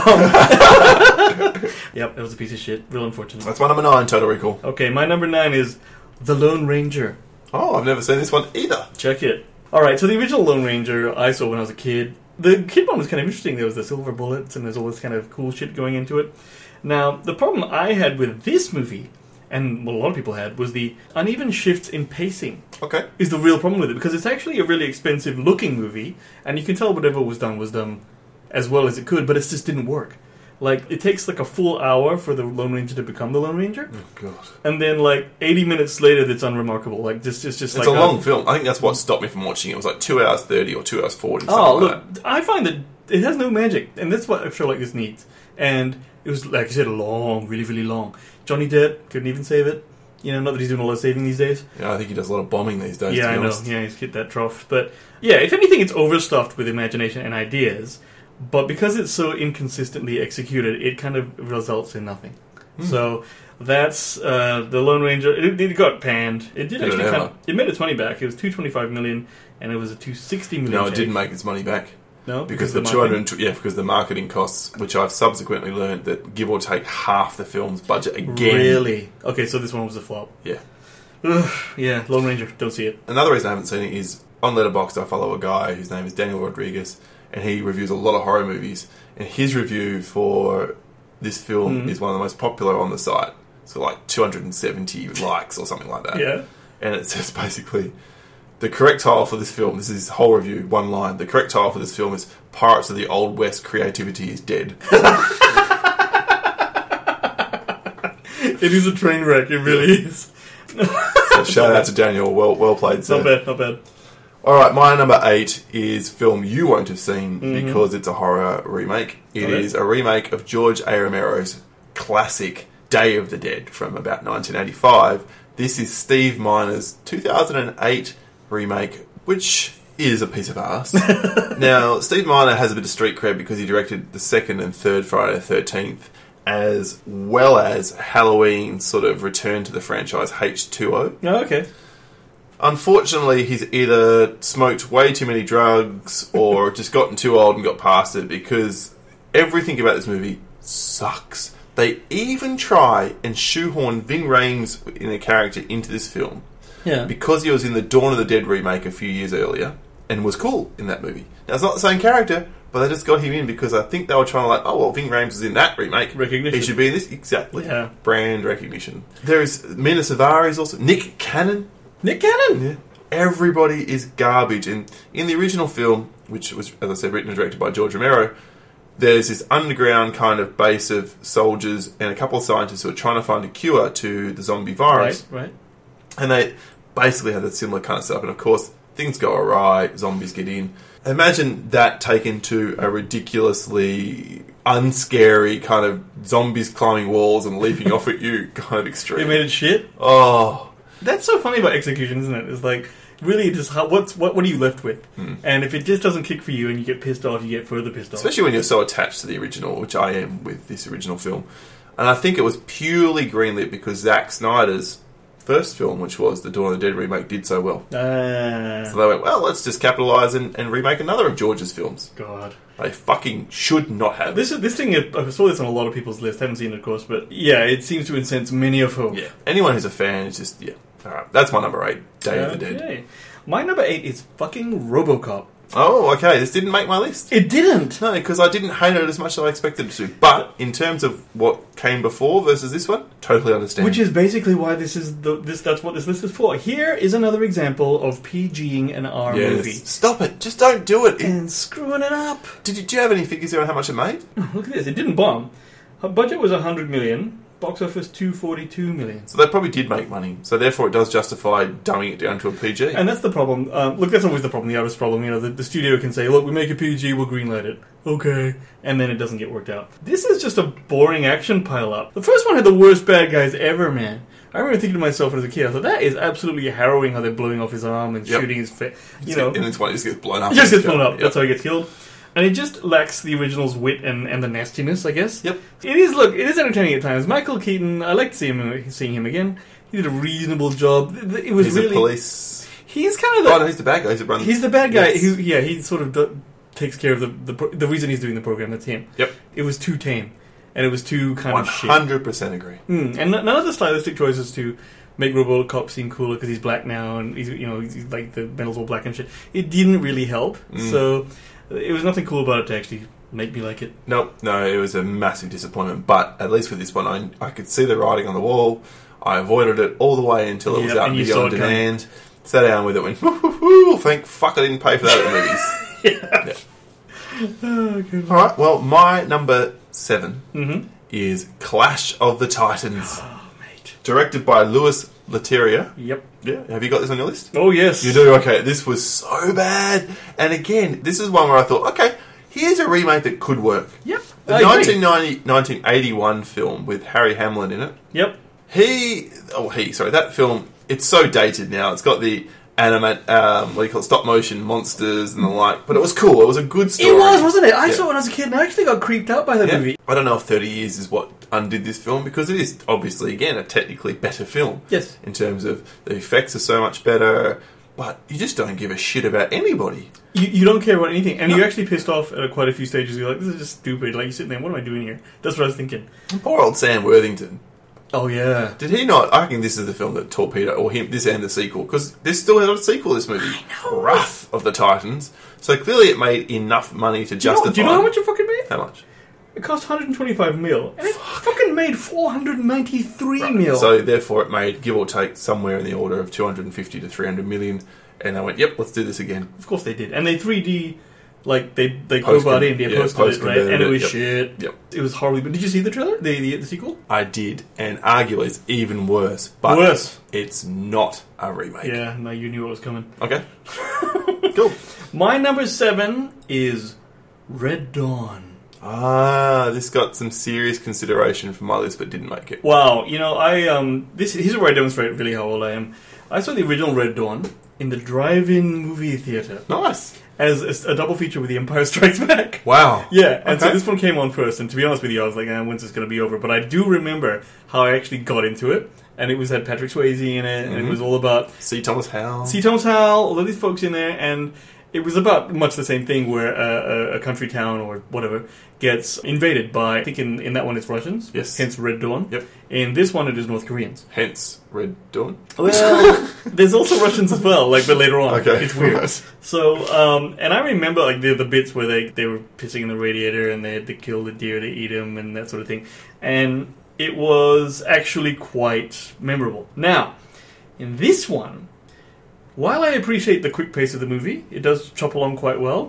Yep, it was a piece of shit. Real unfortunate. That's my number 9, Total Recall. Okay, my number 9 is The Lone Ranger. Oh, I've never seen this one either. Check it. Alright, so the original Lone Ranger I saw when I was a kid. The kid one was kind of interesting. There was the silver bullets and there's all this kind of cool shit going into it. Now, the problem I had with this movie, and what a lot of people had, was the uneven shifts in pacing. Okay. Is the real problem with it, because it's actually a really expensive looking movie, and you can tell whatever was done as well as it could, but it just didn't work. Like, it takes like a full hour for the Lone Ranger to become the Lone Ranger, Oh, God. and then like 80 minutes later, it's unremarkable. Like, just It's like a long film. I think that's what stopped me from watching it. It was like 2 hours 30 or 2 hours 40. Something Oh, like look, that. I find that it has no magic, and that's what a show like this needs. And it was, like I said, long, really, really long. Johnny Depp couldn't even save it. You know, not that he's doing a lot of saving these days. Yeah, I think he does a lot of bombing these days, Yeah, to I be know. honest. Yeah, he's hit that trough. But yeah, if anything, it's overstuffed with imagination and ideas. But because it's so inconsistently executed, it kind of results in nothing. So that's the Lone Ranger. It got panned. It did Did it actually. ever? It made its money back. It was $225 million, and it was a $260 million. No, it take. didn't make its money back. No, Because of the marketing? because the marketing costs, which I've subsequently learned that give or take half the film's budget again. Really? Okay, so this one was a flop. Yeah. Ugh, yeah, Lone Ranger. Don't see it. Another reason I haven't seen it is on Letterboxd I follow a guy whose name is Daniel Rodriguez, and he reviews a lot of horror movies. And his review for this film is one of the most popular on the site. So like 270 likes or something like that. Yeah. And it says basically, the correct title for this film, this is his whole review, one line, the correct title for this film is Pirates of the Old West, Creativity is Dead. It is a train wreck. It really is. So shout out to Daniel, well played, sir. Not bad. Not bad. Alright, my number 8 is film you won't have seen because it's a horror remake. It Okay. is a remake of George A. Romero's classic Day of the Dead from about 1985. This is Steve Miner's 2008 remake, which is a piece of arse. Now, Steve Miner has a bit of street cred because he directed the second and third Friday the 13th, as well as Halloween's sort of return to the franchise, H2O. Oh, okay. Unfortunately, he's either smoked way too many drugs or just gotten too old and got past it, because everything about this movie sucks. They even try and shoehorn Ving Rhames in a character into this film Yeah. because he was in the Dawn of the Dead remake a few years earlier and was cool in that movie. Now, it's not the same character, but they just got him in because I think they were trying to like, oh, well, Ving Rhames was in that remake. Recognition. He should be in this. Exactly. Yeah. Brand recognition. There is Mina Savari's also. Nick Cannon. Nick Cannon. Yeah. Everybody is garbage. And in the original film, which was, as I said, written and directed by George Romero, there's this underground kind of base of soldiers and a couple of scientists who are trying to find a cure to the zombie virus. Right. And they basically have that similar kind of stuff. And of course, things go awry, zombies get in. Imagine that taken to a ridiculously unscary kind of zombies climbing walls and leaping off at you kind of extreme. They made it shit? Oh. That's so funny about execution, isn't it? It's like, really, just what are you left with? And if it just doesn't kick for you and you get pissed off, you get further pissed off. Especially when you're so attached to the original, which I am with this original film. And I think it was purely greenlit because Zack Snyder's first film, which was the Dawn of the Dead remake, did so well. So they went, well, let's just capitalise and remake another of George's films. God. They fucking should not have. This thing, I saw this on a lot of people's list. I haven't seen it, of course, but yeah, it seems to incense many of whom. Yeah. Anyone who's a fan is just, yeah. Alright, that's my number 8, Day of the Dead. My number 8 is fucking RoboCop. Oh, okay, this didn't make my list. It didn't! No, because I didn't hate it as much as I expected it to. But, in terms of what came before versus this one, totally understand. Which is basically why that's what this list is for. Here is another example of PGing an R movie. Stop it, just don't do it. And screwing it up. Do you have any figures there on how much it made? Look at this, it didn't bomb. Her budget was $100 million. Box office $242 million. So they probably did make money. So therefore it does justify dumbing it down to a PG. And that's the problem. Look, that's always the problem, the artist's problem. You know, the studio can say, look, we make a PG, we'll greenlight it. Okay. And then it doesn't get worked out. This is just a boring action pile-up. The first one had the worst bad guys ever, man. I remember thinking to myself as a kid, I thought, that is absolutely harrowing how they're blowing off his arm and shooting his face. You know. And this one just gets blown up. He just gets blown up. Yep. That's how he gets killed. And it just lacks the original's wit and the nastiness, I guess. Yep. It is entertaining at times. Michael Keaton, I liked seeing him again. He did a reasonable job. It was he's really... a police... He's kind of the... Oh, no, he's the bad guy. He's the bad guy who, he sort of takes care of the reason he's doing the program. That's him. Yep. It was too tame. And it was too kind of shit. 100% agree. And none of the stylistic choices to make RoboCop seem cooler because he's black now and he's like the metal's all black and shit. It didn't really help. So... It was nothing cool about it to actually make me like it. No, it was a massive disappointment. But at least with this one, I could see the writing on the wall. I avoided it all the way until it was out beyond demand. Sat down with it, went, whoo, thank fuck I didn't pay for that at the movies. Oh, good. Alright, well, my number 7 is Clash of the Titans. Oh, mate. Directed by Louis Leterrier. Yep. Yeah, have you got this on your list? Oh, yes. You do? Okay, this was so bad. And again, this is one where I thought, okay, here's a remake that could work. Yep. The 1981 film with Harry Hamlin in it. Yep. That film, it's so dated now. It's got the stop motion monsters and the like, but it was cool. It was a good story. It was, wasn't it? I saw it when I was a kid and I actually got creeped out by that movie. I don't know if 30 years is what undid this film, because it is obviously, again, a technically better film. Yes. In terms of the effects are so much better, but you just don't give a shit about anybody. You don't care about anything, and you're actually pissed off at quite a few stages. You're like, this is just stupid. Like, you're sitting there, what am I doing here? That's what I was thinking. And poor old Sam Worthington. Oh, yeah. Did he not? I think this is the film that torpedoed, or him, this and the sequel, because there's still a sequel to this movie. I know. Wrath of the Titans. So clearly it made enough money to justify... Do you know how much it fucking made? How much? It cost $125 million, and it fucking made $493 million. So therefore it made, give or take, somewhere in the order of 250 to 300 million, and they went, yep, let's do this again. Of course they did. And they 3D... Like, they crowbarred in, they posted it, right? And it was shit. Yep. It was horribly... But did you see the trailer? The sequel? I did, and arguably it's even worse. But worse. It's not a remake. Yeah, no, you knew what was coming. Okay. Cool. My number 7 is Red Dawn. This got some serious consideration for my list, but didn't make it. Wow, here's where I demonstrate really how old I am. I saw the original Red Dawn in the drive-in movie theater. Nice. As a double feature with The Empire Strikes Back. Wow. Yeah, and so this one came on first, and to be honest with you, I was like, when's this going to be over? But I do remember how I actually got into it, and it had Patrick Swayze in it, and it was all about... C. Thomas Howell, all of these folks in there, and it was about much the same thing where a country town or whatever gets invaded by, I think in that one it's Russians. Yes. Hence Red Dawn. Yep. In this one it is North Koreans. Hence Red Dawn. Well, there's also Russians as well, but later on. Okay. It's weird. Right. So, and I remember the bits where they were pissing in the radiator and they had to kill the deer to eat them and that sort of thing. And it was actually quite memorable. Now, in this one, while I appreciate the quick pace of the movie, it does chop along quite well.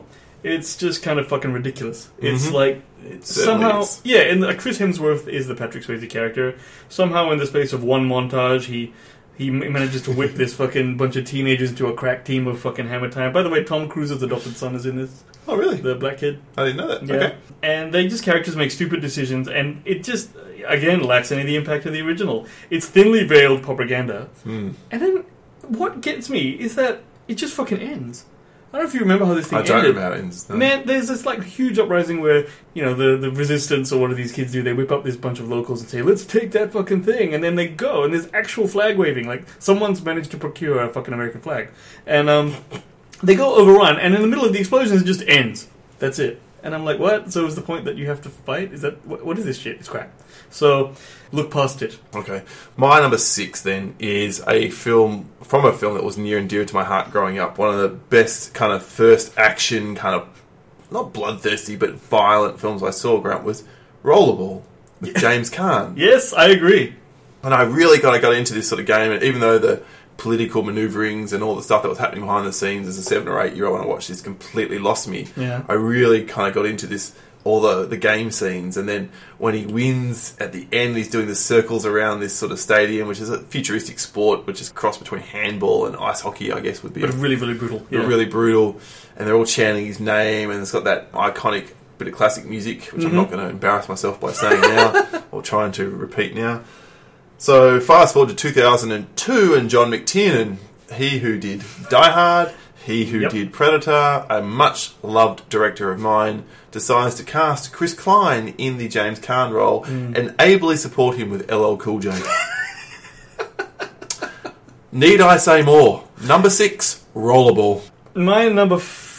It's just kind of fucking ridiculous. It's Mhm. like Certainly somehow, is. yeah. And Chris Hemsworth is the Patrick Swayze character. Somehow, in the space of one montage, he manages to whip this fucking bunch of teenagers into a crack team of fucking Hammer Time. By the way, Tom Cruise's adopted son is in this. Oh, really? The black kid. I didn't know that. Yeah. Okay. And they just characters make stupid decisions, and it just again lacks any of the impact of the original. It's thinly veiled propaganda. Hmm. And then what gets me is that it just fucking ends. I don't know if you remember how this thing I don't ended. remember how it ends. No. Man, there's this like huge uprising where, you know, the resistance or what do these kids do? They whip up this bunch of locals and say, let's take that fucking thing, and then they go, and there's actual flag waving. Like, someone's managed to procure a fucking American flag. And they go overrun, and in the middle of the explosions it just ends. That's it. And I'm like, what? So is the point that you have to fight? Is that what is this shit? It's crap. So, look past it. Okay. My number 6 then is a film that was near and dear to my heart growing up. One of the best kind of first action, kind of, not bloodthirsty, but violent films I saw growing up was Rollerball with James Caan. Yes, I agree. And I really got into this sort of game, and even though the political manoeuvrings and all the stuff that was happening behind the scenes as a 7 or 8 year old when I watched this completely lost me. Yeah. I really kind of got into this, all the game scenes, and then when he wins at the end, he's doing the circles around this sort of stadium, which is a futuristic sport, which is a cross between handball and ice hockey, I guess would be. But really, really brutal. But really brutal, and they're all chanting his name, and it's got that iconic bit of classic music, which I'm not going to embarrass myself by saying now, or trying to repeat now. So fast forward to 2002, and John McTiernan, he who did Die Hard, he who did Predator, a much-loved director of mine, decides to cast Chris Klein in the James Caan role and ably support him with LL Cool J. Need I say more? Number 6, Rollerball. My number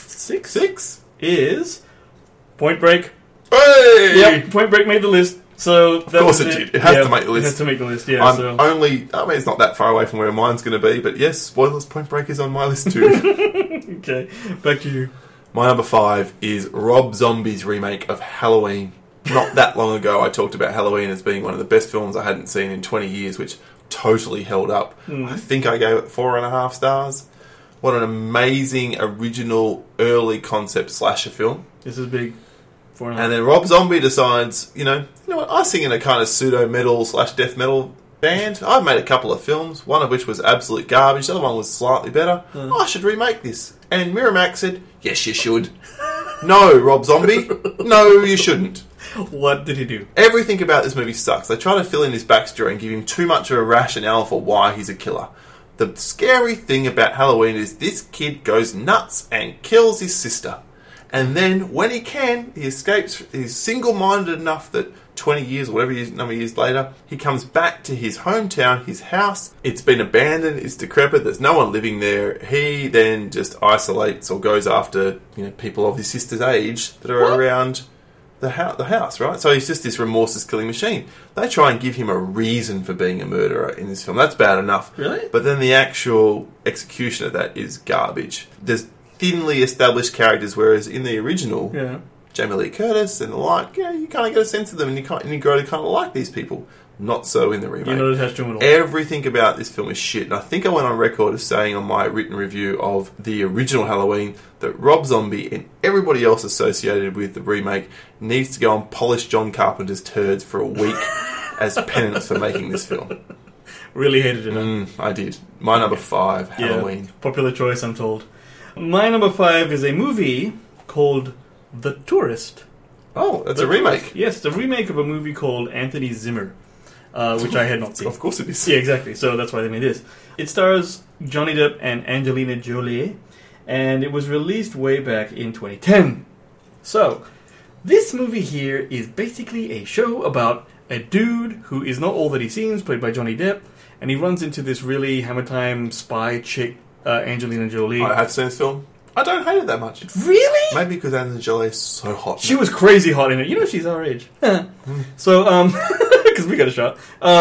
6 is Point Break. Hey! Yep, Point Break made the list. So that Of course was it did. It has to make the list. It has to make the list, yeah. I'm only... I mean, it's not that far away from where mine's going to be, but yes, spoilers, Point Break is on my list too. Okay, back to you. My number 5 is Rob Zombie's remake of Halloween. Not that long ago, I talked about Halloween as being one of the best films I hadn't seen in 20 years, which totally held up. I think I gave it 4.5 stars. What an amazing, original, early concept slasher film. This is big. 4.5. And then Rob Zombie decides, you know what, I sing in a kind of pseudo-metal / death metal band. I've made a couple of films, one of which was absolute garbage, the other one was slightly better. I should remake this. And Miramax said, yes, you should. No, Rob Zombie. No, you shouldn't. What did he do? Everything about this movie sucks. They try to fill in his backstory and give him too much of a rationale for why he's a killer. The scary thing about Halloween is this kid goes nuts and kills his sister. And then, when he can, he escapes. He's single-minded enough that 20 years, or whatever number of years later, he comes back to his hometown, his house. It's been abandoned, it's decrepit, there's no one living there. He then just isolates or goes after people of his sister's age that are around the house, right? So he's just this remorseless killing machine. They try and give him a reason for being a murderer in this film. That's bad enough. Really? But then the actual execution of that is garbage. There's thinly established characters, whereas in the original, Jamie Lee Curtis and the like, you kind of get a sense of them, and you grow to kind of like these people. Not so in the remake. You're not attached to them at all. Everything about this film is shit, and I think I went on record as saying on my written review of the original Halloween that Rob Zombie and everybody else associated with the remake needs to go and polish John Carpenter's turds for a week as penance for making this film. Really hated it. I did. My number 5, Halloween. Popular choice, I'm told. My number 5 is a movie called The Tourist. Oh, that's a remake. Yes, it's a remake of a movie called Anthony Zimmer, which I had not seen. Of course it is. Yeah, exactly. So that's why they made this. It stars Johnny Depp and Angelina Jolie, and it was released way back in 2010. So, this movie here is basically a show about a dude who is not all that he seems, played by Johnny Depp, and he runs into this really Hammer Time spy chick, Angelina Jolie. I have seen this film. I don't hate it that much. Really? Maybe because Angelina Jolie is so hot. She was crazy hot in it. You know she's our age. So, because we got a shot.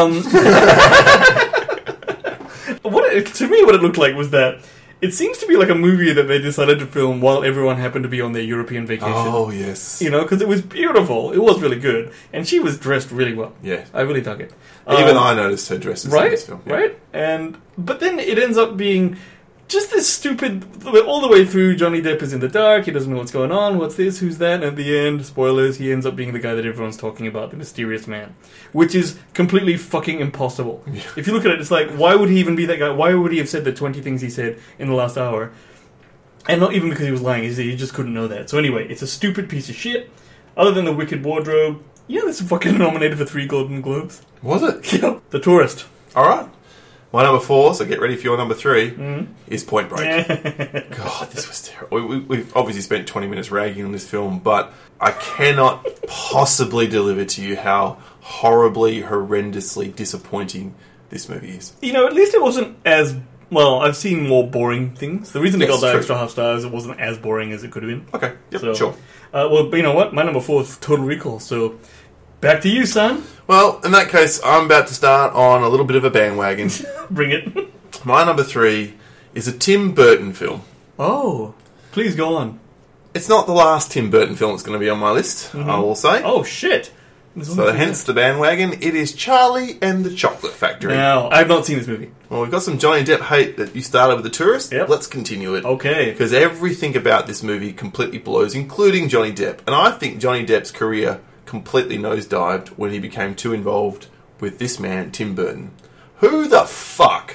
To me, what it looked like was that it seems to be like a movie that they decided to film while everyone happened to be on their European vacation. Oh, yes. Because it was beautiful. It was really good. And she was dressed really well. Yeah. I really dug it. Even I noticed her dresses in this film. Yeah. Right? But then it ends up being just this stupid... All the way through, Johnny Depp is in the dark, he doesn't know what's going on, what's this, who's that, and at the end, spoilers, he ends up being the guy that everyone's talking about, the mysterious man. Which is completely fucking impossible. Yeah. If you look at it, it's like, why would he even be that guy? Why would he have said the 20 things he said in the last hour? And not even because he was lying, he just couldn't know that. So anyway, it's a stupid piece of shit. Other than the wicked wardrobe, yeah, this is fucking nominated for 3 Golden Globes. Was it? Yeah. The Tourist. Alright. My number 4, so get ready for your number 3, is Point Break. God, this was terrible. We've obviously spent 20 minutes ragging on this film, but I cannot possibly deliver to you how horribly, horrendously disappointing this movie is. You know, at least it wasn't as... Well, I've seen more boring things. The reason it got that true. extra half stars, it wasn't as boring as it could have been. Okay, yep, So, sure. Well, but you know what? My number 4 is Total Recall, so... Back to you, son. Well, in that case, I'm about to start on a little bit of a bandwagon. Bring it. My number 3 is a Tim Burton film. Oh, please go on. It's not the last Tim Burton film that's going to be on my list, I will say. Oh, shit. So hence the bandwagon. It is Charlie and the Chocolate Factory. Now, I've not seen this movie. Well, we've got some Johnny Depp hate that you started with The Tourist. Yep. Let's continue it. Okay. Because everything about this movie completely blows, including Johnny Depp. And I think Johnny Depp's career completely nosedived when he became too involved with this man, Tim Burton. Who the fuck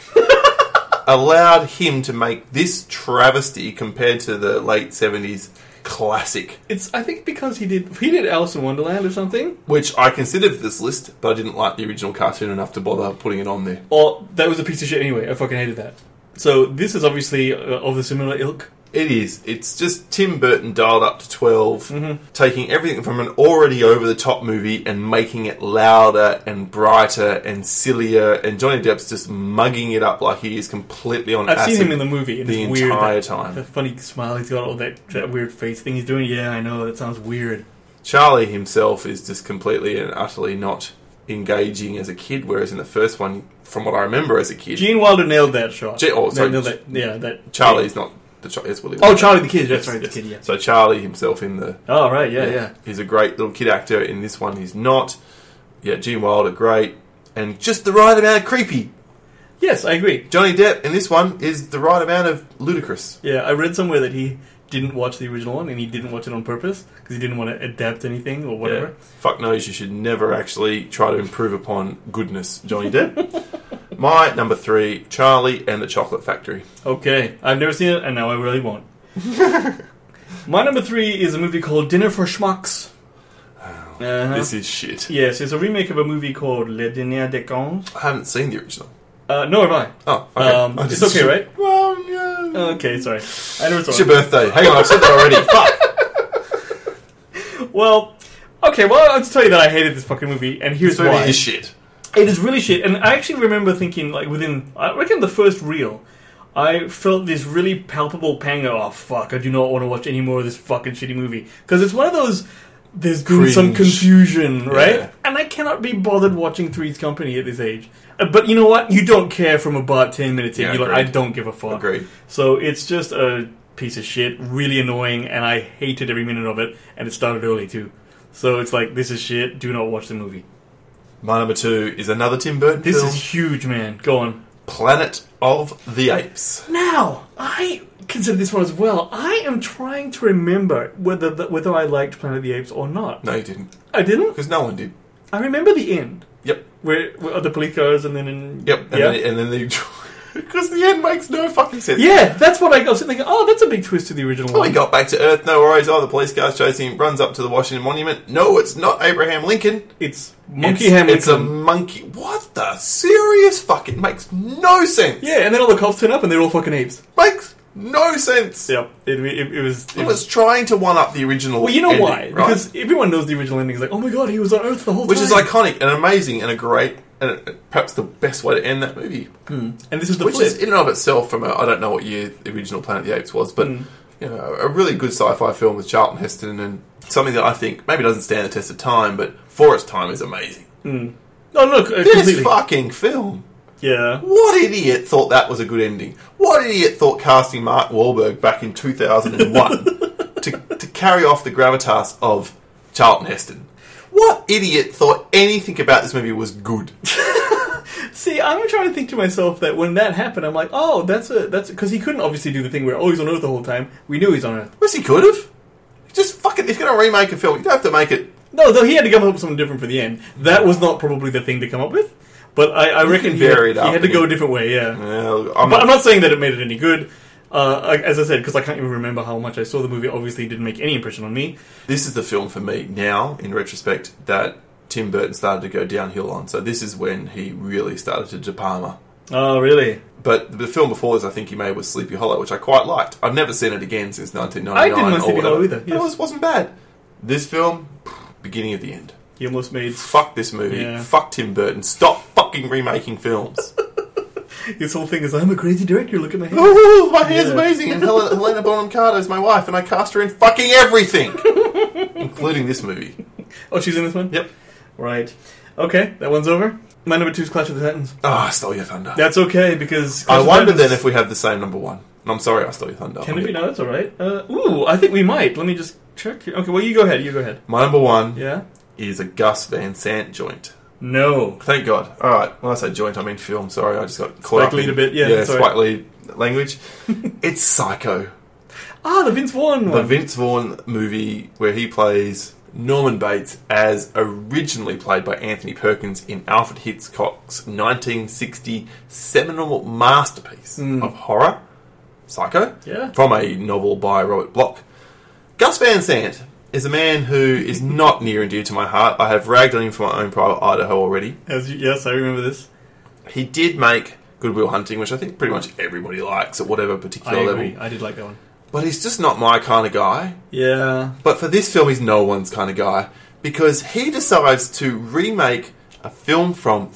allowed him to make this travesty compared to the late 70s classic? It's, I think, because he did Alice in Wonderland or something. Which I considered for this list, but I didn't like the original cartoon enough to bother putting it on there. Or, that was a piece of shit anyway. I fucking hated that. So, this is obviously of the similar ilk. It is. It's just Tim Burton dialed up to 12, taking everything from an already over-the-top movie and making it louder and brighter and sillier, and Johnny Depp's just mugging it up like he is completely on acid. I've seen him in the movie, and the it's weird. entire time. The funny smile he's got, all that weird face thing he's doing. Yeah, I know, that sounds weird. Charlie himself is just completely and utterly not engaging as a kid, whereas in the first one, from what I remember as a kid... Gene Wilder nailed that shot. Nailed that. Yeah, that. Charlie's not... It's Willy Oh, Wonka. Charlie the Kid. That's right, the kid, yeah. So Charlie himself in the... Oh, right, yeah. He's a great little kid actor. In this one, he's not. Yeah, Gene Wilder, great. And just the right amount of creepy. Yes, I agree. Johnny Depp in this one is the right amount of ludicrous. Yeah, I read somewhere that he didn't watch the original one, and he didn't watch it on purpose, because he didn't want to adapt anything or whatever. Yeah. Fuck knows, you should never actually try to improve upon goodness, Johnny Depp. My number 3, Charlie and the Chocolate Factory. Okay, I've never seen it, and now I really won't. My number 3 is a movie called Dinner for Schmucks. This is shit. Yes, it's a remake of a movie called Le Dîner des Cons. I haven't seen the original. Nor have I. Oh, okay. It's okay, right? Well, yeah. Okay, sorry. I never saw It's it. your birthday. Hang on, I've said that already. Fuck. Well, okay, well, I'll just tell you that I hated this fucking movie, and here's This movie why. is shit. It is really shit, and I actually remember thinking, like, I reckon the first reel, I felt this really palpable pang of, oh, fuck, I do not want to watch any more of this fucking shitty movie. Because it's one of those, there's been some Cringe. confusion, right? Yeah. And I cannot be bothered watching Three's Company at this age. But you know what? You don't care from about 10 minutes in. Yeah, You're like, I agreed. don't give a fuck. Agreed. So it's just a piece of shit, really annoying, and I hated every minute of it, and it started early, too. So it's like, this is shit, do not watch the movie. My number 2 is another Tim Burton This film. is huge, man. Go on. Planet of the Apes. Now, I consider this one as well. I am trying to remember whether I liked Planet of the Apes or not. No, you didn't. I didn't? Because no one did. I remember the end. Yep. Where the police cars and then... Yep. And then they... Because the end makes no fucking sense. Yeah, that's what I was thinking. Oh, that's a big twist to the original Well, one. he got back to Earth, no worries. Oh, the police car's chasing him, runs up to the Washington Monument. No, it's not Abraham Lincoln. It's Monkey Hamilton. It's a monkey. What the serious fuck? It makes no sense. Yeah, and then all the cops turn up and they're all fucking apes. Makes no sense. Yep. It was... It was trying to one-up the original Well, you know ending, why? right? Because everyone knows the original ending. It's like, oh my god, he was on Earth the whole Which time. is iconic and amazing and a great... And perhaps the best way to end that movie. And this is the Which flip. is, in and of itself, from I don't know what year the original Planet of the Apes was, but you know, a really good sci-fi film with Charlton Heston and something that I think maybe doesn't stand the test of time, but for its time is amazing. Oh, look, This completely. fucking film. Yeah. What idiot thought that was a good ending? What idiot thought casting Mark Wahlberg back in 2001 to carry off the gravitas of Charlton Heston? What idiot thought anything about this movie was good? See, I'm trying to think to myself that when that happened, I'm like, oh, that's because he couldn't obviously do the thing where, oh, he's on Earth the whole time. We knew he's on Earth. Yes, he could have. Just fuck it. If you're going to remake a film, you don't have to make it. No, though he had to come up with something different for the end. That was not probably the thing to come up with. But I reckon he had to go a different way, yeah. I'm not saying that it made it any good. As I said, because I can't even remember how much I saw the movie, obviously it didn't make any impression on me. This is the film for me now, in retrospect, that Tim Burton started to go downhill on. So this is when he really started to De Palma. Oh, really? But the film before this, I think he made was Sleepy Hollow, which I quite liked. I've never seen it again since 1999. I didn't like Sleepy Hollow either. Yes. It wasn't bad. This film, beginning of the end. He almost made... Fuck this movie. Yeah. Fuck Tim Burton. Stop fucking remaking films. His whole thing is, I'm a crazy director, look at my hair. Ooh, my hair's amazing. And Helena Bonham Carter is my wife, and I cast her in fucking everything. Including this movie. Oh, she's in this one? Yep. Right. Okay, that one's over. My number 2 is Clash of the Titans. Oh, I stole your thunder. That's okay, because... I wonder then if we have the same number 1. And I'm sorry I stole your thunder. Can it be? No, that's alright. I think we might. Let me just check here. Okay, well, you go ahead. My number 1 yeah? is a Gus Van Sant joint. No. Thank God. Alright, when I say joint, I mean film. Sorry, I just got caught up in... a bit, yeah. Yeah, Spike Lee language. It's Psycho. Ah, the Vince Vaughn one. The Vince Vaughn movie where he plays Norman Bates as originally played by Anthony Perkins in Alfred Hitchcock's 1960 seminal masterpiece of horror, Psycho, from a novel by Robert Bloch. Gus Van Sant is a man who is not near and dear to my heart. I have ragged on him for my own private Idaho already. Yes, I remember this. He did make Good Will Hunting, which I think pretty much everybody likes at whatever particular level. I did like that one. But he's just not my kind of guy. Yeah. But for this film, he's no one's kind of guy. Because he decides to remake a film from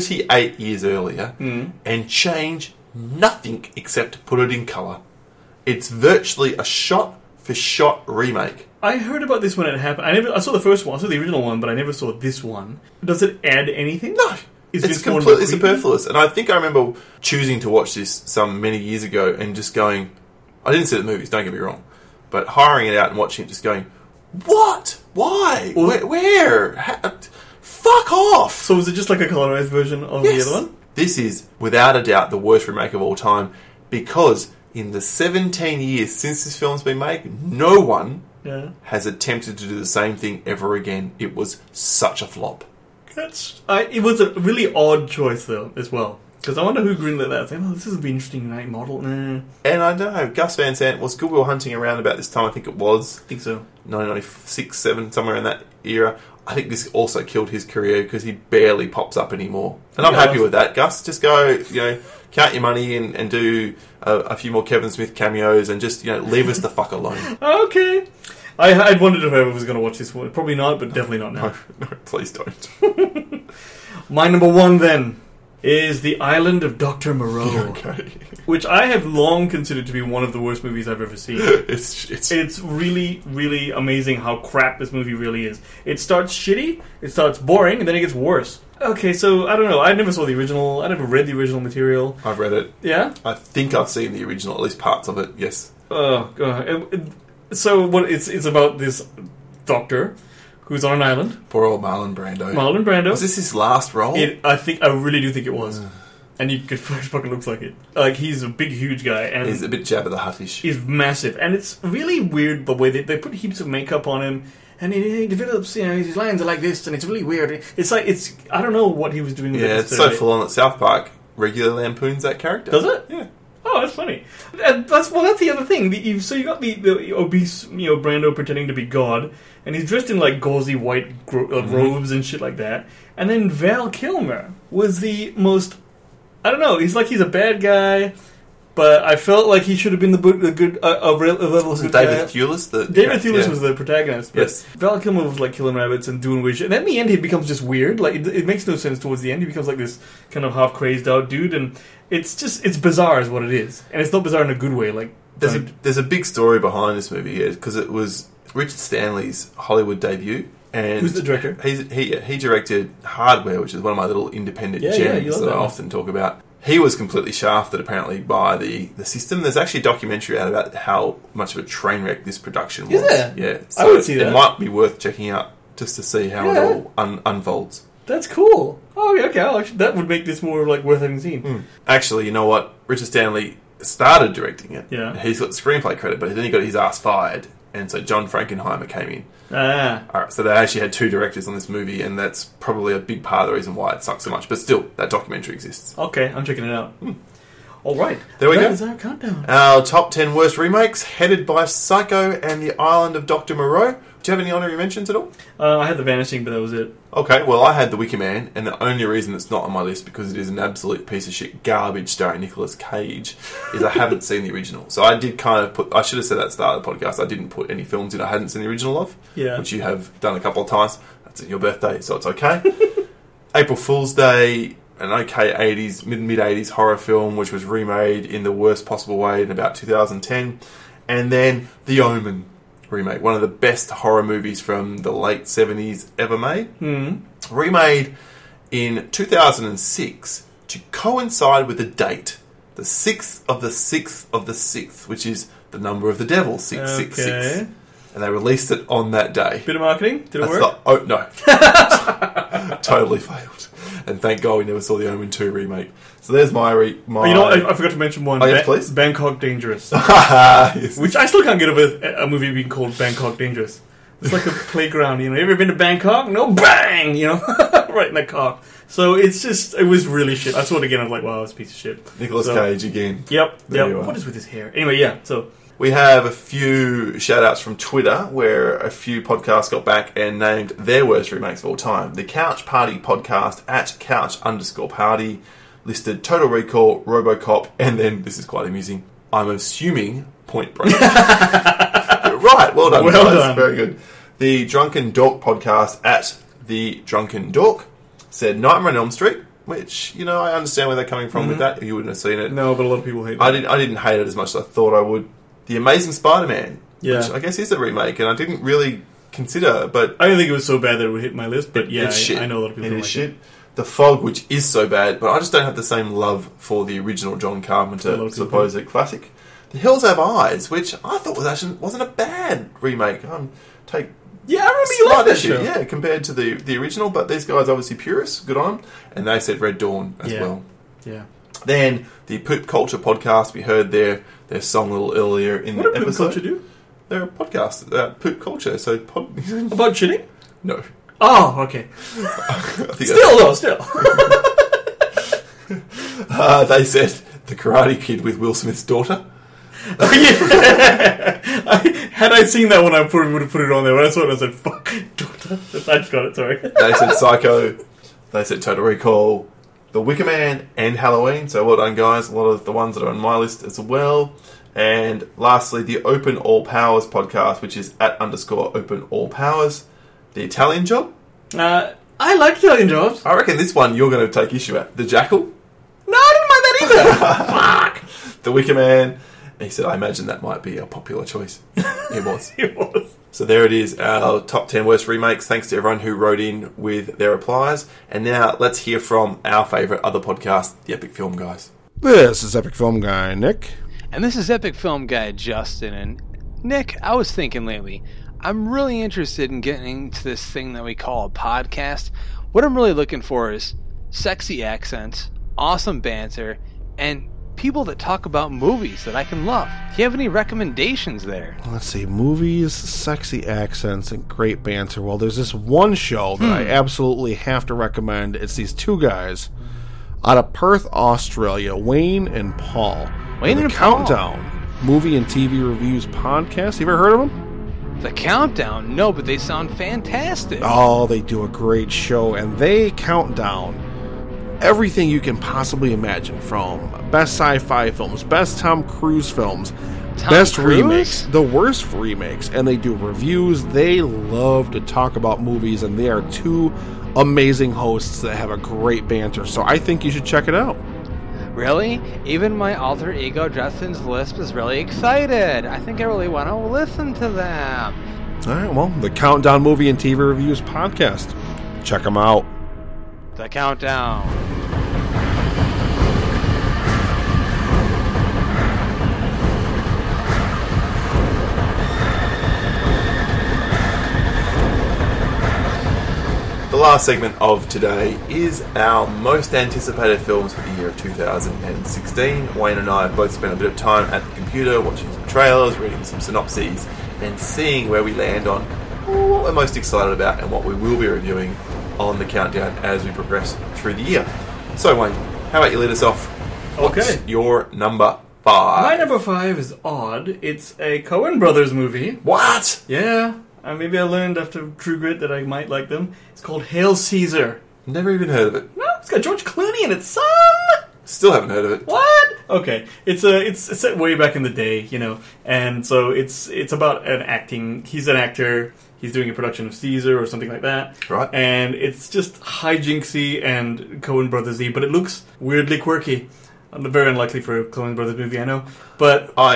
38 years earlier and change nothing except put it in colour. It's virtually a shot-for-shot remake. I heard about this when it happened. I saw the first one, I saw the original one, but I never saw this one. Does it add anything? No. It's completely superfluous. And I think I remember choosing to watch this many years ago and just going... I didn't see the movies, don't get me wrong. But hiring it out and watching it, just going, what? Why? Where? Fuck off! So was it just like a colorized version of the other one? This is, without a doubt, the worst remake of all time. Because in the 17 years since this film's been made, no one has attempted to do the same thing ever again. It was such a flop. It was a really odd choice, though, as well. Because I wonder who greenlit that. Saying, this would be an interesting night model. Nah. And I don't know, Gus Van Sant was Good Will Hunting around about this time, I think it was. I think so. 1996, 7, somewhere in that era. I think this also killed his career because he barely pops up anymore. And I'm happy with that, Gus. Just go, count your money and do a few more Kevin Smith cameos and just, leave us the fuck alone. Okay. I wondered if I was going to watch this one. Probably not, but definitely not now. No, please don't. My number 1, then, is The Island of Dr. Moreau. Okay. Which I have long considered to be one of the worst movies I've ever seen. It's really, really amazing how crap this movie really is. It starts shitty, it starts boring, and then it gets worse. Okay, so, I don't know. I never saw the original. I never read the original material. I've read it. Yeah? I think I've seen the original, at least parts of it, yes. Oh, God. So, it's about this doctor who's on an island. Poor old Marlon Brando. Marlon Brando. Was this his last role? I really do think it was. And he fucking looks like it. Like, he's a big, huge guy. And he's a bit Jabba the Hutt-ish. He's massive. And it's really weird the way they put heaps of makeup on him. And he develops, his lines are like this, and it's really weird. It's like, I don't know what he was doing with it. Yeah, it's so full on that South Park regularly lampoons that character. Does it? Yeah. Oh, that's funny. That's the other thing. So you got the obese, Brando pretending to be God, and he's dressed in like gauzy white robes and shit like that. And then Val Kilmer was the most, I don't know. He's a bad guy, but I felt like he should have been the good David Thewlis. David Thewlis was the protagonist. But yes. Val Kilmer was like killing rabbits and doing weird shit. And then in the end, he becomes just weird. Like it makes no sense towards the end. He becomes like this kind of half crazed out dude, and it's bizarre, is what it is. And it's not bizarre in a good way. Like there's a big story behind this movie here because it was Richard Stanley's Hollywood debut. And who's the director? He directed Hardware, which is one of my little independent gems that I often talk about. He was completely shafted, apparently, by the system. There's actually a documentary out about how much of a train wreck this production was. Is there? Yeah. So I would see that. It might be worth checking out just to see how it all unfolds. That's cool. Oh, yeah, okay. Actually, that would make this more like worth having seen. Actually, you know what? Richard Stanley started directing it. Yeah. He's got the screenplay credit, but then he got his ass fired. And so John Frankenheimer came in. Ah. Alright, so they actually had 2 directors on this movie, and that's probably a big part of the reason why it sucks so much. But still, that documentary exists. Okay, I'm checking it out. All right. There we go. That is our countdown. Our top 10 worst remakes, headed by Psycho and The Island of Dr. Moreau. Do you have any honorary mentions at all? I had The Vanishing, but that was it. Okay, well, I had The Wicker Man, and the only reason it's not on my list, because it is an absolute piece of shit garbage starring Nicolas Cage, is I haven't seen the original. So I did kind of put... I should have said that at the start of the podcast. I didn't put any films in I hadn't seen the original of, which you have done a couple of times. That's your birthday, so it's okay. April Fool's Day, an okay 80s, mid-80s horror film, which was remade in the worst possible way in about 2010. And then The Omen remake, one of the best horror movies from the late 70s ever made. Remade in 2006 to coincide with the date, the 6th of the 6th of the 6th, which is the number of the devil, 666. Okay. And they released it on that day. Bit of marketing? Did it work? No. Totally failed. And thank God we never saw the Omen 2 remake. So there's my... You know what? I forgot to mention one. Oh, yes, please. Bangkok Dangerous. Yes. Which I still can't get over a movie being called Bangkok Dangerous. It's like a playground, you know. You ever been to Bangkok? No, bang! You know, right in the car. So it's just, it was really shit. I saw it again, I was like, wow, it's a piece of shit. Nicolas Cage again. Yep. There you are. What is with his hair? Anyway, yeah, so... We have a few shout-outs from Twitter where a few podcasts got back and named their worst remakes of all time. The Couch Party podcast at couch_party listed Total Recall, RoboCop, and then, this is quite amusing, I'm assuming Point Break. Right, well done, well guys. Done. Very good. The Drunken Dork podcast at The Drunken Dork said Nightmare on Elm Street, which, you know, I understand where they're coming from with that. You wouldn't have seen it. No, but a lot of people hate it. I didn't hate it as much as I thought I would. The Amazing Spider-Man, Yeah. which I guess is a remake, and I didn't really consider, but... I didn't think it was so bad that it would hit my list, but yeah, it's shit. I know a lot of people It don't is like shit. The Fog, which is so bad, but I just don't have the same love for the original John Carpenter supposed classic. The Hills Have Eyes, which I thought wasn't a bad remake. Yeah, I remember you liked that show. Yeah, compared to the original, but these guys obviously purists, good on them, and they said Red Dawn as well. Yeah. Then the Poop Culture podcast, we heard their song a little earlier in the episode. What does Poop Culture do? They're a podcast about poop culture, so... About shitting? No. Oh, okay. Still. They said The Karate Kid with Will Smith's daughter. Oh, yeah. Had I seen that one, I probably would have put it on there. When I saw it, I said, fuck, daughter. I just got it, sorry. They said Psycho. They said Total Recall. The Wicker Man and Halloween. So well done, guys. A lot of the ones that are on my list as well. And lastly, the Open All Powers podcast, which is at _Open All Powers. The Italian Job. I like Italian Jobs. I reckon this one you're going to take issue at. The Jackal. No, I didn't mind that either. Fuck. The Wicker Man. He said, I imagine that might be a popular choice. It was. It was. So there it is, our top 10 worst remakes. Thanks to everyone who wrote in with their replies. And now let's hear from our favourite other podcast, the Epic Film Guys. This is Epic Film Guy Nick. And this is Epic Film Guy Justin. And Nick, I was thinking lately, I'm really interested in getting into this thing that we call a podcast. What I'm really looking for is sexy accents, awesome banter, and people that talk about movies that I can love. Do you have any recommendations there? Let's see, movies, sexy accents, and great banter. Well, there's this one show that I absolutely have to recommend. It's these two guys out of Perth, Australia, Wayne and Paul. Wayne and Countdown, movie and TV reviews podcast. You ever heard of them? The Countdown? No, but they sound fantastic. Oh, they do a great show, and they count down everything you can possibly imagine, from best sci-fi films, best Tom Cruise films, best Cruise? remakes, the worst remakes, and they do reviews. They love to talk about movies, and they are two amazing hosts that have a great banter, so I think you should check it out. Really? Even my alter ego Justin's Lisp is really excited. I think I really want to listen to them. Alright, well, the Countdown Movie and TV Reviews podcast. Check them out. The Countdown. The last segment of today is our most anticipated films for the year of 2016. Wayne and I have both spent a bit of time at the computer watching some trailers, reading some synopses, and seeing where we land on what we're most excited about and what we will be reviewing on the countdown as we progress through the year. So, Wayne, how about you lead us off? What's Okay. your number 5? My number 5 is odd. It's a Coen Brothers movie. What? Yeah. Maybe I learned after True Grit that I might like them. It's called Hail Caesar. Never even heard of it. No, it's got George Clooney in it, son! Still haven't heard of it. What? Okay, it's set way back in the day, you know, and so it's about an acting. He's an actor. He's doing a production of Caesar or something like that. Right. And it's just hijinksy and Coen Brothers-y, but it looks weirdly quirky. Very unlikely for a Coen Brothers movie, I know, but I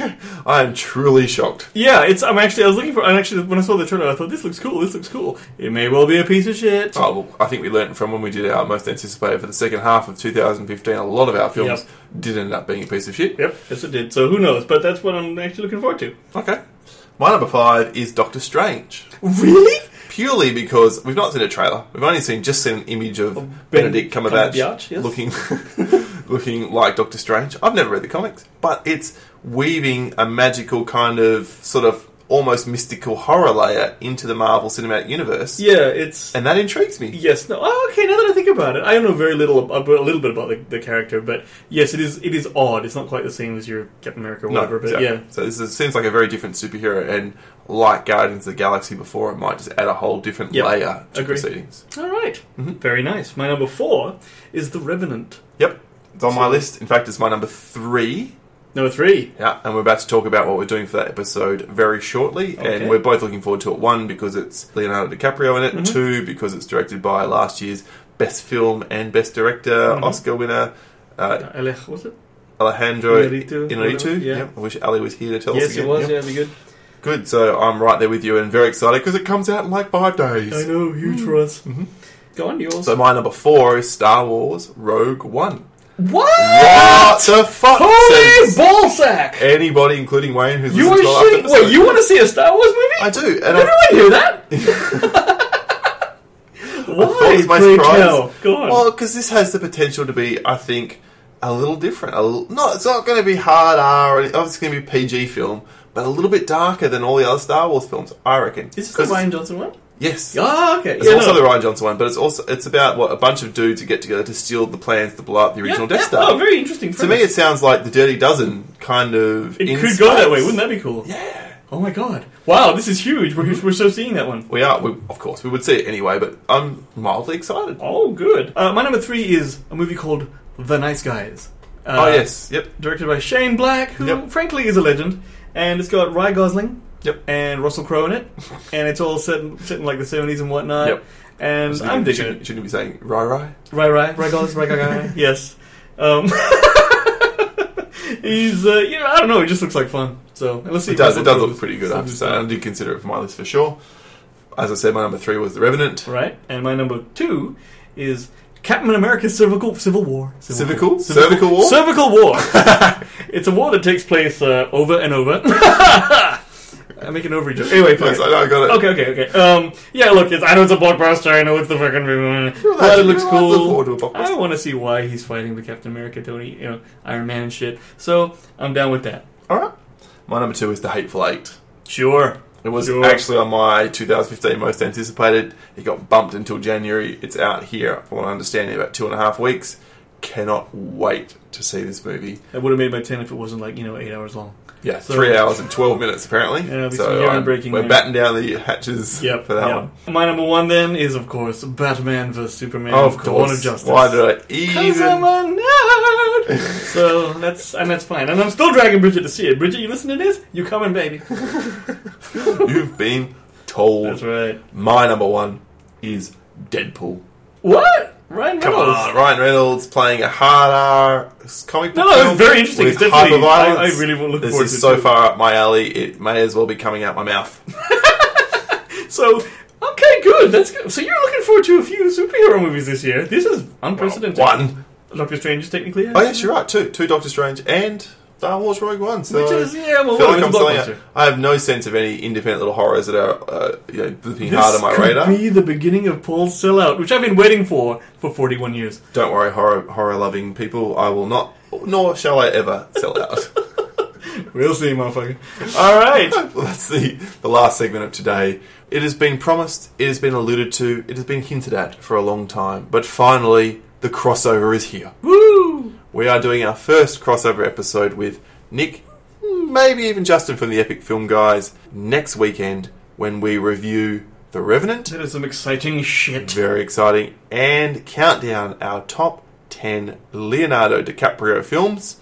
am truly shocked. yeah, I was looking for. And actually, when I saw the trailer, I thought this looks cool. This looks cool. It may well be a piece of shit. Oh, well, I think we learned from when we did our most anticipated for the second half of 2015. A lot of our films did end up being a piece of shit. Yep, yes it did. So who knows? But that's what I'm actually looking forward to. Okay. My number 5 is Doctor Strange. Really? Purely because we've not seen a trailer. We've only seen an image of Benedict Cumberbatch yes. looking like Doctor Strange. I've never read the comics, but it's weaving a magical kind of sort of almost mystical horror layer into the Marvel Cinematic Universe. Yeah, it's... And that intrigues me. Yes, no. Oh, okay, now that I think about it. I don't know a little bit about the character, but yes, it is odd. It's not quite the same as your Captain America or whatever, but exactly. yeah. So this seems like a very different superhero, and like Guardians of the Galaxy before, it might just add a whole different layer to Agree. proceedings. All right. Very nice. My number 4 is The Revenant. Yep. It's on my list. In fact, it's my number 3. Number 3. Yeah, and we're about to talk about what we're doing for that episode very shortly. Okay. And we're both looking forward to it. 1, because it's Leonardo DiCaprio in it. 2, because it's directed by last year's Best Film and Best Director Oscar winner, Was it? Alejandro Inarritu, Inarritu. yeah. I wish Ali was here to tell us Yes, again. it was. Yep. Yeah, it'd be good. Good, so I'm right there with you and very excited because it comes out in like 5 days. I know, huge for us. Go on, yours. So my number 4 is Star Wars Rogue One. What? What the fuck? Holy says ballsack! Anybody, including Wayne, who's You listened are to our last shitting. episode. Wait, you want to see a Star Wars movie? I do. And Did I hear that? thought Why? it was my Pray surprise. tell. Go on. Well, because this has the potential to be, I think, a little different. It's not going to be hard R, or obviously it's going to be a PG film, but a little bit darker than all the other Star Wars films, I reckon. Is this the Rian Johnson one? Yes. Oh, okay. It's also the Rian Johnson one, but it's about a bunch of dudes who get together to steal the plans to blow up the original Death Star. Oh, very interesting. To me, it sounds like the Dirty Dozen kind of. It in could space. go that way. Wouldn't that be cool? Yeah. Oh my god! Wow, this is huge. We're so seeing that one. We are. Of course, we would see it anyway, but I'm mildly excited. Oh, good. My number 3 is a movie called The Nice Guys. Yes. Yep. Directed by Shane Black, who frankly is a legend, and it's got Ryan Gosling. Yep. And Russell Crowe in it, and it's all set in like the 70s and whatnot. Yep. And I'm digging it. Shouldn't you be saying Rai? Right, Gosling, yes. He's, I don't know, it just looks like fun. So let's see. It does look pretty good, I have to say. I did consider it for my list for sure. As I said, my number 3 was The Revenant. Right, and my number 2 is Captain America's Civil War. Cervical War? Cervical War. It's a war that takes place over and over. I make an ovary joke. Anyway, Yes, I know, I got it. Okay. Yeah, look, I know it's a blockbuster. I know it's the fucking movie. But it looks I cool. look forward to a blockbuster. I want to see why he's fighting with Captain America, Tony, Iron Man and shit. So I'm down with that. All right. My number 2 is The Hateful Eight. Sure. It was actually on my 2015 most anticipated. It got bumped until January. It's out here, from what I understand, in about 2.5 weeks. Cannot wait to see this movie. I would have made my 10 if it wasn't 8 hours long. Yeah, So- 3 hours and 12 minutes apparently. Yeah, it'll be so some yarn-breaking we're there. batting down the hatches Yep. for that one. My number 1 then is, of course, Batman vs Superman. Oh, of Dawn of course. Justice. Why did I Because I'm even... a nerd. So that's fine. And I'm still dragging Bridget to see it. Bridget, you listen to this? You coming, baby? You've been told. That's right. My number 1 is Deadpool. What? Ryan Come Reynolds. on, Ryan Reynolds playing a hard R comic book No, film it's very interesting. with It's definitely. hyperviolence. I really look This forward is to it. so too. far up my alley, it may as well be coming out my mouth. So, okay, good. That's good. So you're looking forward to a few superhero movies this year. This is unprecedented. One. Doctor Strange is technically. Oh yes, you're right. Two Doctor Strange and Star Wars Rogue One. So Which is, yeah, well, I feel like it's I'm a selling blockbuster. it. I have no sense of any independent little horrors that are blipping hard on my radar. This could be the beginning of Paul's sellout, which I've been waiting for 41 years. Don't worry, horror-loving people. I will not, nor shall I ever sell out. We'll see, motherfucker. All right. Well, that's the last segment of today. It has been promised, it has been alluded to, it has been hinted at for a long time, but finally, the crossover is here. Woo! We are doing our first crossover episode with Nick, maybe even Justin from the Epic Film Guys, next weekend when we review The Revenant. That is some exciting shit. Very exciting. And count down our top 10 Leonardo DiCaprio films.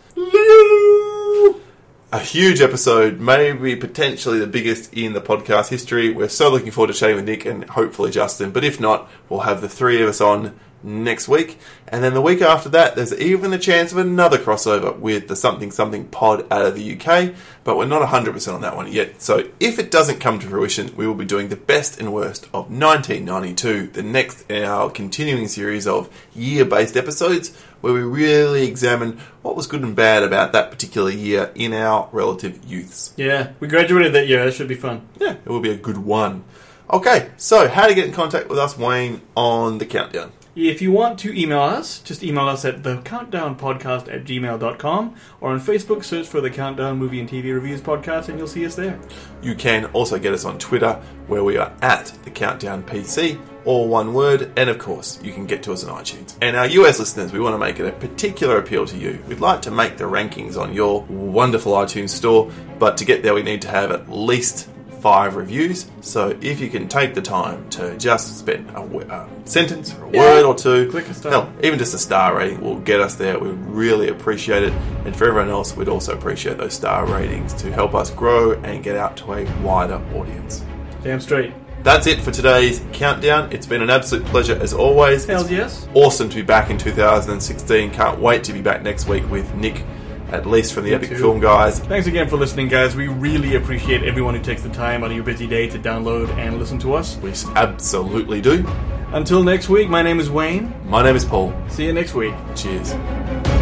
A huge episode, maybe potentially the biggest in the podcast history. We're so looking forward to chatting with Nick and hopefully Justin. But if not, we'll have the three of us on next week. And then the week after that, there's even a chance of another crossover with the Something Something pod out of the UK. But we're not 100% on that one yet. So if it doesn't come to fruition, we will be doing the best and worst of 1992, the next in our continuing series of year-based episodes, where we really examine what was good and bad about that particular year in our relative youths. Yeah, we graduated that year. That should be fun. Yeah, it will be a good one. Okay, so how to get in contact with us, Wayne, on the countdown. If you want to email us, just email us at thecountdownpodcast@gmail.com, or on Facebook, search for the Countdown Movie and TV Reviews Podcast, and you'll see us there. You can also get us on Twitter, where we are at the Countdown PC, all one word, and of course, you can get to us on iTunes. And our US listeners, we want to make it a particular appeal to you. We'd like to make the rankings on your wonderful iTunes store, but to get there, we need to have at least 5 reviews. So if you can take the time to just spend a sentence or a word or two, click a star. hell, even just a star rating will get us there. We really appreciate it. And for everyone else, we'd also appreciate those star ratings to help us grow and get out to a wider audience. Damn straight. That's it for today's countdown. It's been an absolute pleasure as always. Hells It's yes. awesome to be back in 2016. Can't wait to be back next week with Nick, at least from the Me Epic too. Film Guys. Thanks again for listening, guys. We really appreciate everyone who takes the time out of your busy day to download and listen to us. We absolutely do. Until next week, my name is Wayne. My name is Paul. See you next week. Cheers.